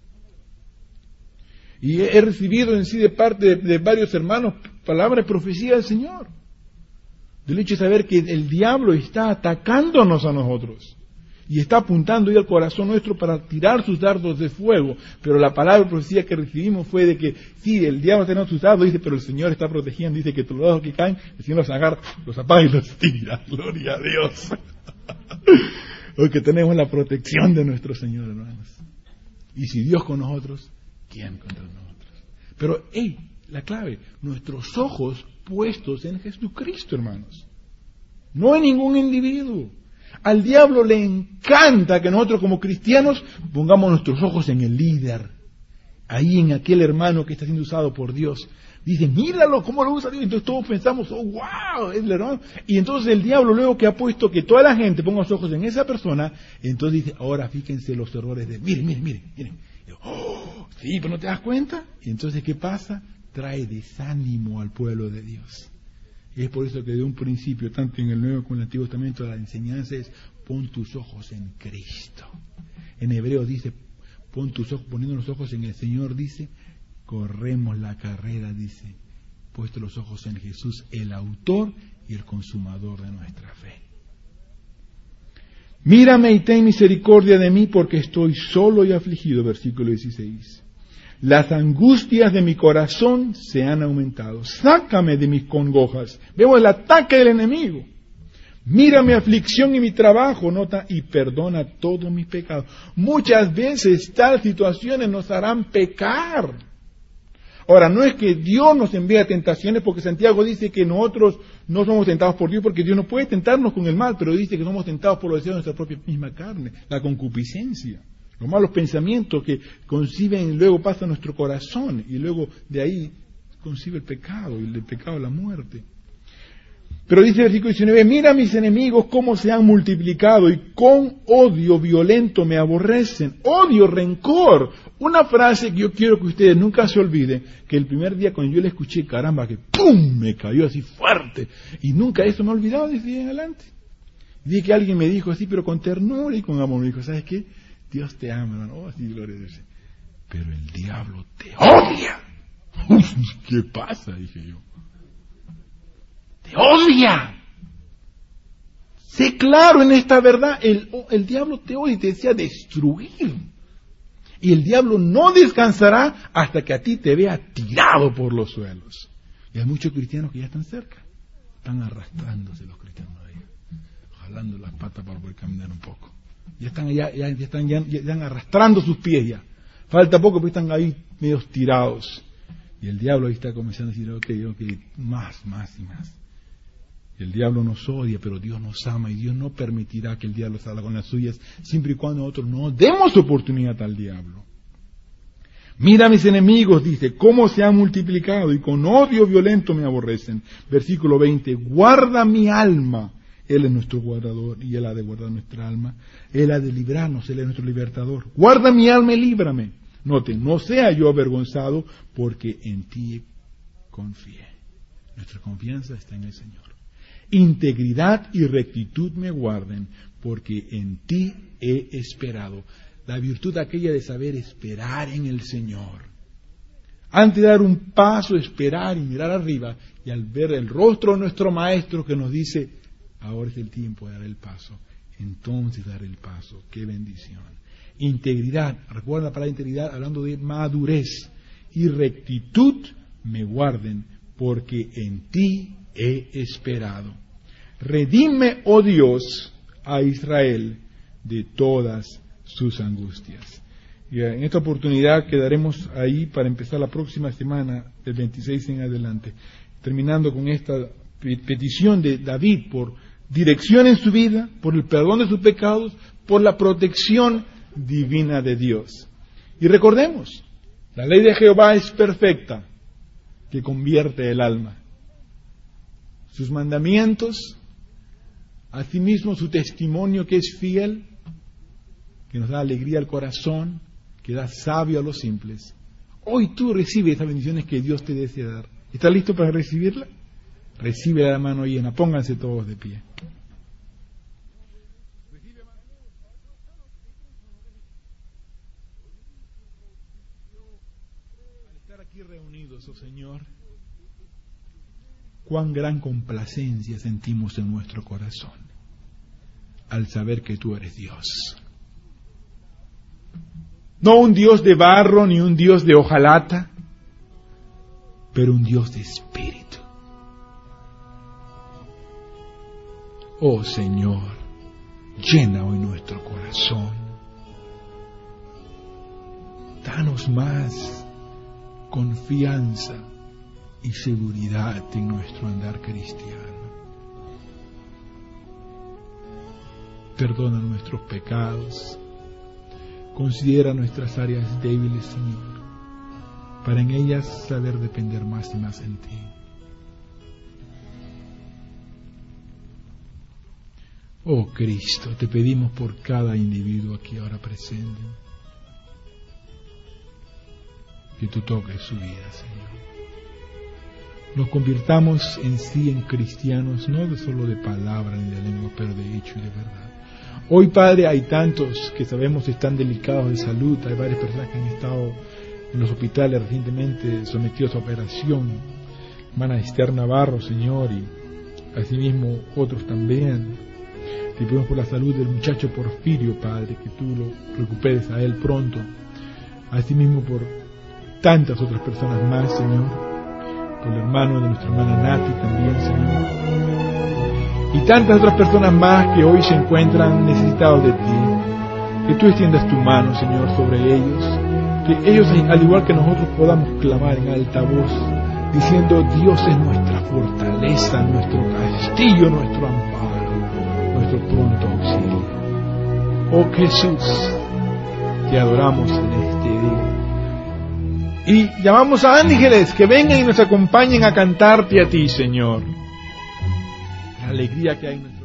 Speaker 1: Y he recibido en sí de parte de, de varios hermanos palabras de profecía del Señor. Del hecho de saber que el diablo está atacándonos a nosotros. Y está apuntando ahí al corazón nuestro para tirar sus dardos de fuego. Pero la palabra de profecía que recibimos fue de que, sí, el diablo está en sus dardos, dice, pero el Señor está protegiendo, dice que todos los dardos que caen, el Señor los agarra, los apaga y los tira. Gloria a Dios. Porque tenemos la protección de nuestro Señor, hermanos. Y si Dios con nosotros, ¿quién contra nosotros? Pero, hey, la clave, nuestros ojos puestos en Jesucristo, hermanos. No en ningún individuo. Al diablo le encanta que nosotros como cristianos pongamos nuestros ojos en el líder. Ahí en aquel hermano que está siendo usado por Dios. Dice, míralo, cómo lo usa Dios. Entonces todos pensamos, oh, wow, es el hermano. Y entonces el diablo luego que ha puesto que toda la gente ponga los ojos en esa persona, entonces dice, ahora fíjense los errores de, miren, miren, miren, miren. Y yo, oh, sí, pero no te das cuenta. Y entonces, ¿qué pasa? Trae desánimo al pueblo de Dios. Y es por eso que de un principio, tanto en el Nuevo como en el Antiguo Testamento, la enseñanza es: pon tus ojos en Cristo. En hebreo dice: pon tus ojos, poniendo los ojos en el Señor, dice: corremos la carrera, dice, puesto los ojos en Jesús, el autor y el consumador de nuestra fe. Mírame y ten misericordia de mí, porque estoy solo y afligido, versículo dieciséis. Las angustias de mi corazón se han aumentado. Sácame de mis congojas. Vemos el ataque del enemigo. Mira mi aflicción y mi trabajo, nota, y perdona todos mis pecados. Muchas veces tal situaciones nos harán pecar. Ahora, no es que Dios nos envía tentaciones, porque Santiago dice que nosotros no somos tentados por Dios, porque Dios no puede tentarnos con el mal, pero dice que somos tentados por los deseos de nuestra propia misma carne, la concupiscencia, los malos pensamientos que conciben y luego pasan a nuestro corazón, y luego de ahí concibe el pecado, y el pecado la muerte. Pero dice el versículo diecinueve: mira mis enemigos cómo se han multiplicado y con odio violento me aborrecen. Odio, rencor. Una frase que yo quiero que ustedes nunca se olviden, que el primer día cuando yo la escuché, caramba, que ¡pum!, me cayó así fuerte. Y nunca eso me ha olvidado desde ahí en adelante. Dije que alguien me dijo así, pero con ternura y con amor. Me dijo: ¿sabes qué? Dios te ama, ¿no? Así, gloria a Dios. Pero el diablo te odia. ¿Qué pasa?, dije yo. ¡Te odia! Sé claro en esta verdad, el, el diablo te odia y te desea destruir. Y el diablo no descansará hasta que a ti te vea tirado por los suelos. Y hay muchos cristianos que ya están cerca. Están arrastrándose los cristianos ahí, jalando las patas para poder caminar un poco. Ya están, ya, ya, ya están, ya, ya están arrastrando sus pies ya. Falta poco, pero están ahí medios tirados. Y el diablo ahí está comenzando a decir: ok, ok, más, más y más. El diablo nos odia, pero Dios nos ama y Dios no permitirá que el diablo salga con las suyas, siempre y cuando nosotros no demos oportunidad al diablo. Mira a mis enemigos, dice, cómo se han multiplicado y con odio violento me aborrecen. Versículo veinte, guarda mi alma. Él es nuestro guardador y Él ha de guardar nuestra alma. Él ha de librarnos, Él es nuestro libertador. Guarda mi alma y líbrame. Noten, no sea yo avergonzado, porque en ti confié. Nuestra confianza está en el Señor. Integridad y rectitud me guarden, porque en ti he esperado. La virtud aquella de saber esperar en el Señor. Antes de dar un paso, esperar y mirar arriba, y al ver el rostro de nuestro Maestro que nos dice: ahora es el tiempo de dar el paso, entonces dar el paso. ¡Qué bendición! Integridad, recuerda la palabra integridad hablando de madurez, y rectitud me guarden, porque en ti he esperado. Redime, oh Dios, a Israel de todas sus angustias. Y en esta oportunidad quedaremos ahí para empezar la próxima semana, del veintiséis en adelante, terminando con esta petición de David por dirección en su vida, por el perdón de sus pecados, por la protección divina de Dios. Y recordemos, la ley de Jehová es perfecta, que convierte el alma. Sus mandamientos, asimismo su testimonio que es fiel, que nos da alegría al corazón, que da sabio a los simples. Hoy tú recibes esas bendiciones que Dios te desea dar. ¿Estás listo para recibirla? Recibe la mano llena, pónganse todos de pie. Al estar aquí reunidos, oh Señor, cuán gran complacencia sentimos en nuestro corazón al saber que tú eres Dios. No un Dios de barro ni un Dios de hojalata, pero un Dios de espíritu. Oh Señor, llena hoy nuestro corazón. Danos más confianza y seguridad en nuestro andar cristiano. Perdona nuestros pecados. Considera nuestras áreas débiles, Señor, para en ellas saber depender más y más en ti. Oh Cristo, te pedimos por cada individuo aquí ahora presente, que tú toques su vida, Señor. nos convirtamos en sí en cristianos, no de solo de palabra ni de lengua, pero de hecho y de verdad. Hoy, Padre, hay tantos que sabemos están delicados de salud, hay varias personas que han estado en los hospitales recientemente sometidos a operación, hermana Esther Navarro, Señor, y asimismo otros también. Te pedimos por la salud del muchacho Porfirio, Padre, que tú lo recuperes a él pronto, asimismo por tantas otras personas más, Señor, por el hermano de nuestra hermana Nati también, Señor, y tantas otras personas más que hoy se encuentran necesitados de ti. Que tú extiendas tu mano, Señor, sobre ellos, que ellos, al igual que nosotros, podamos clamar en alta voz, diciendo: Dios es nuestra fortaleza, nuestro castillo, nuestro amparo, nuestro pronto auxilio. Oh Jesús, te adoramos en este día. Y llamamos a ángeles que vengan y nos acompañen a cantarte a ti, Señor. La alegría que hay en nuestra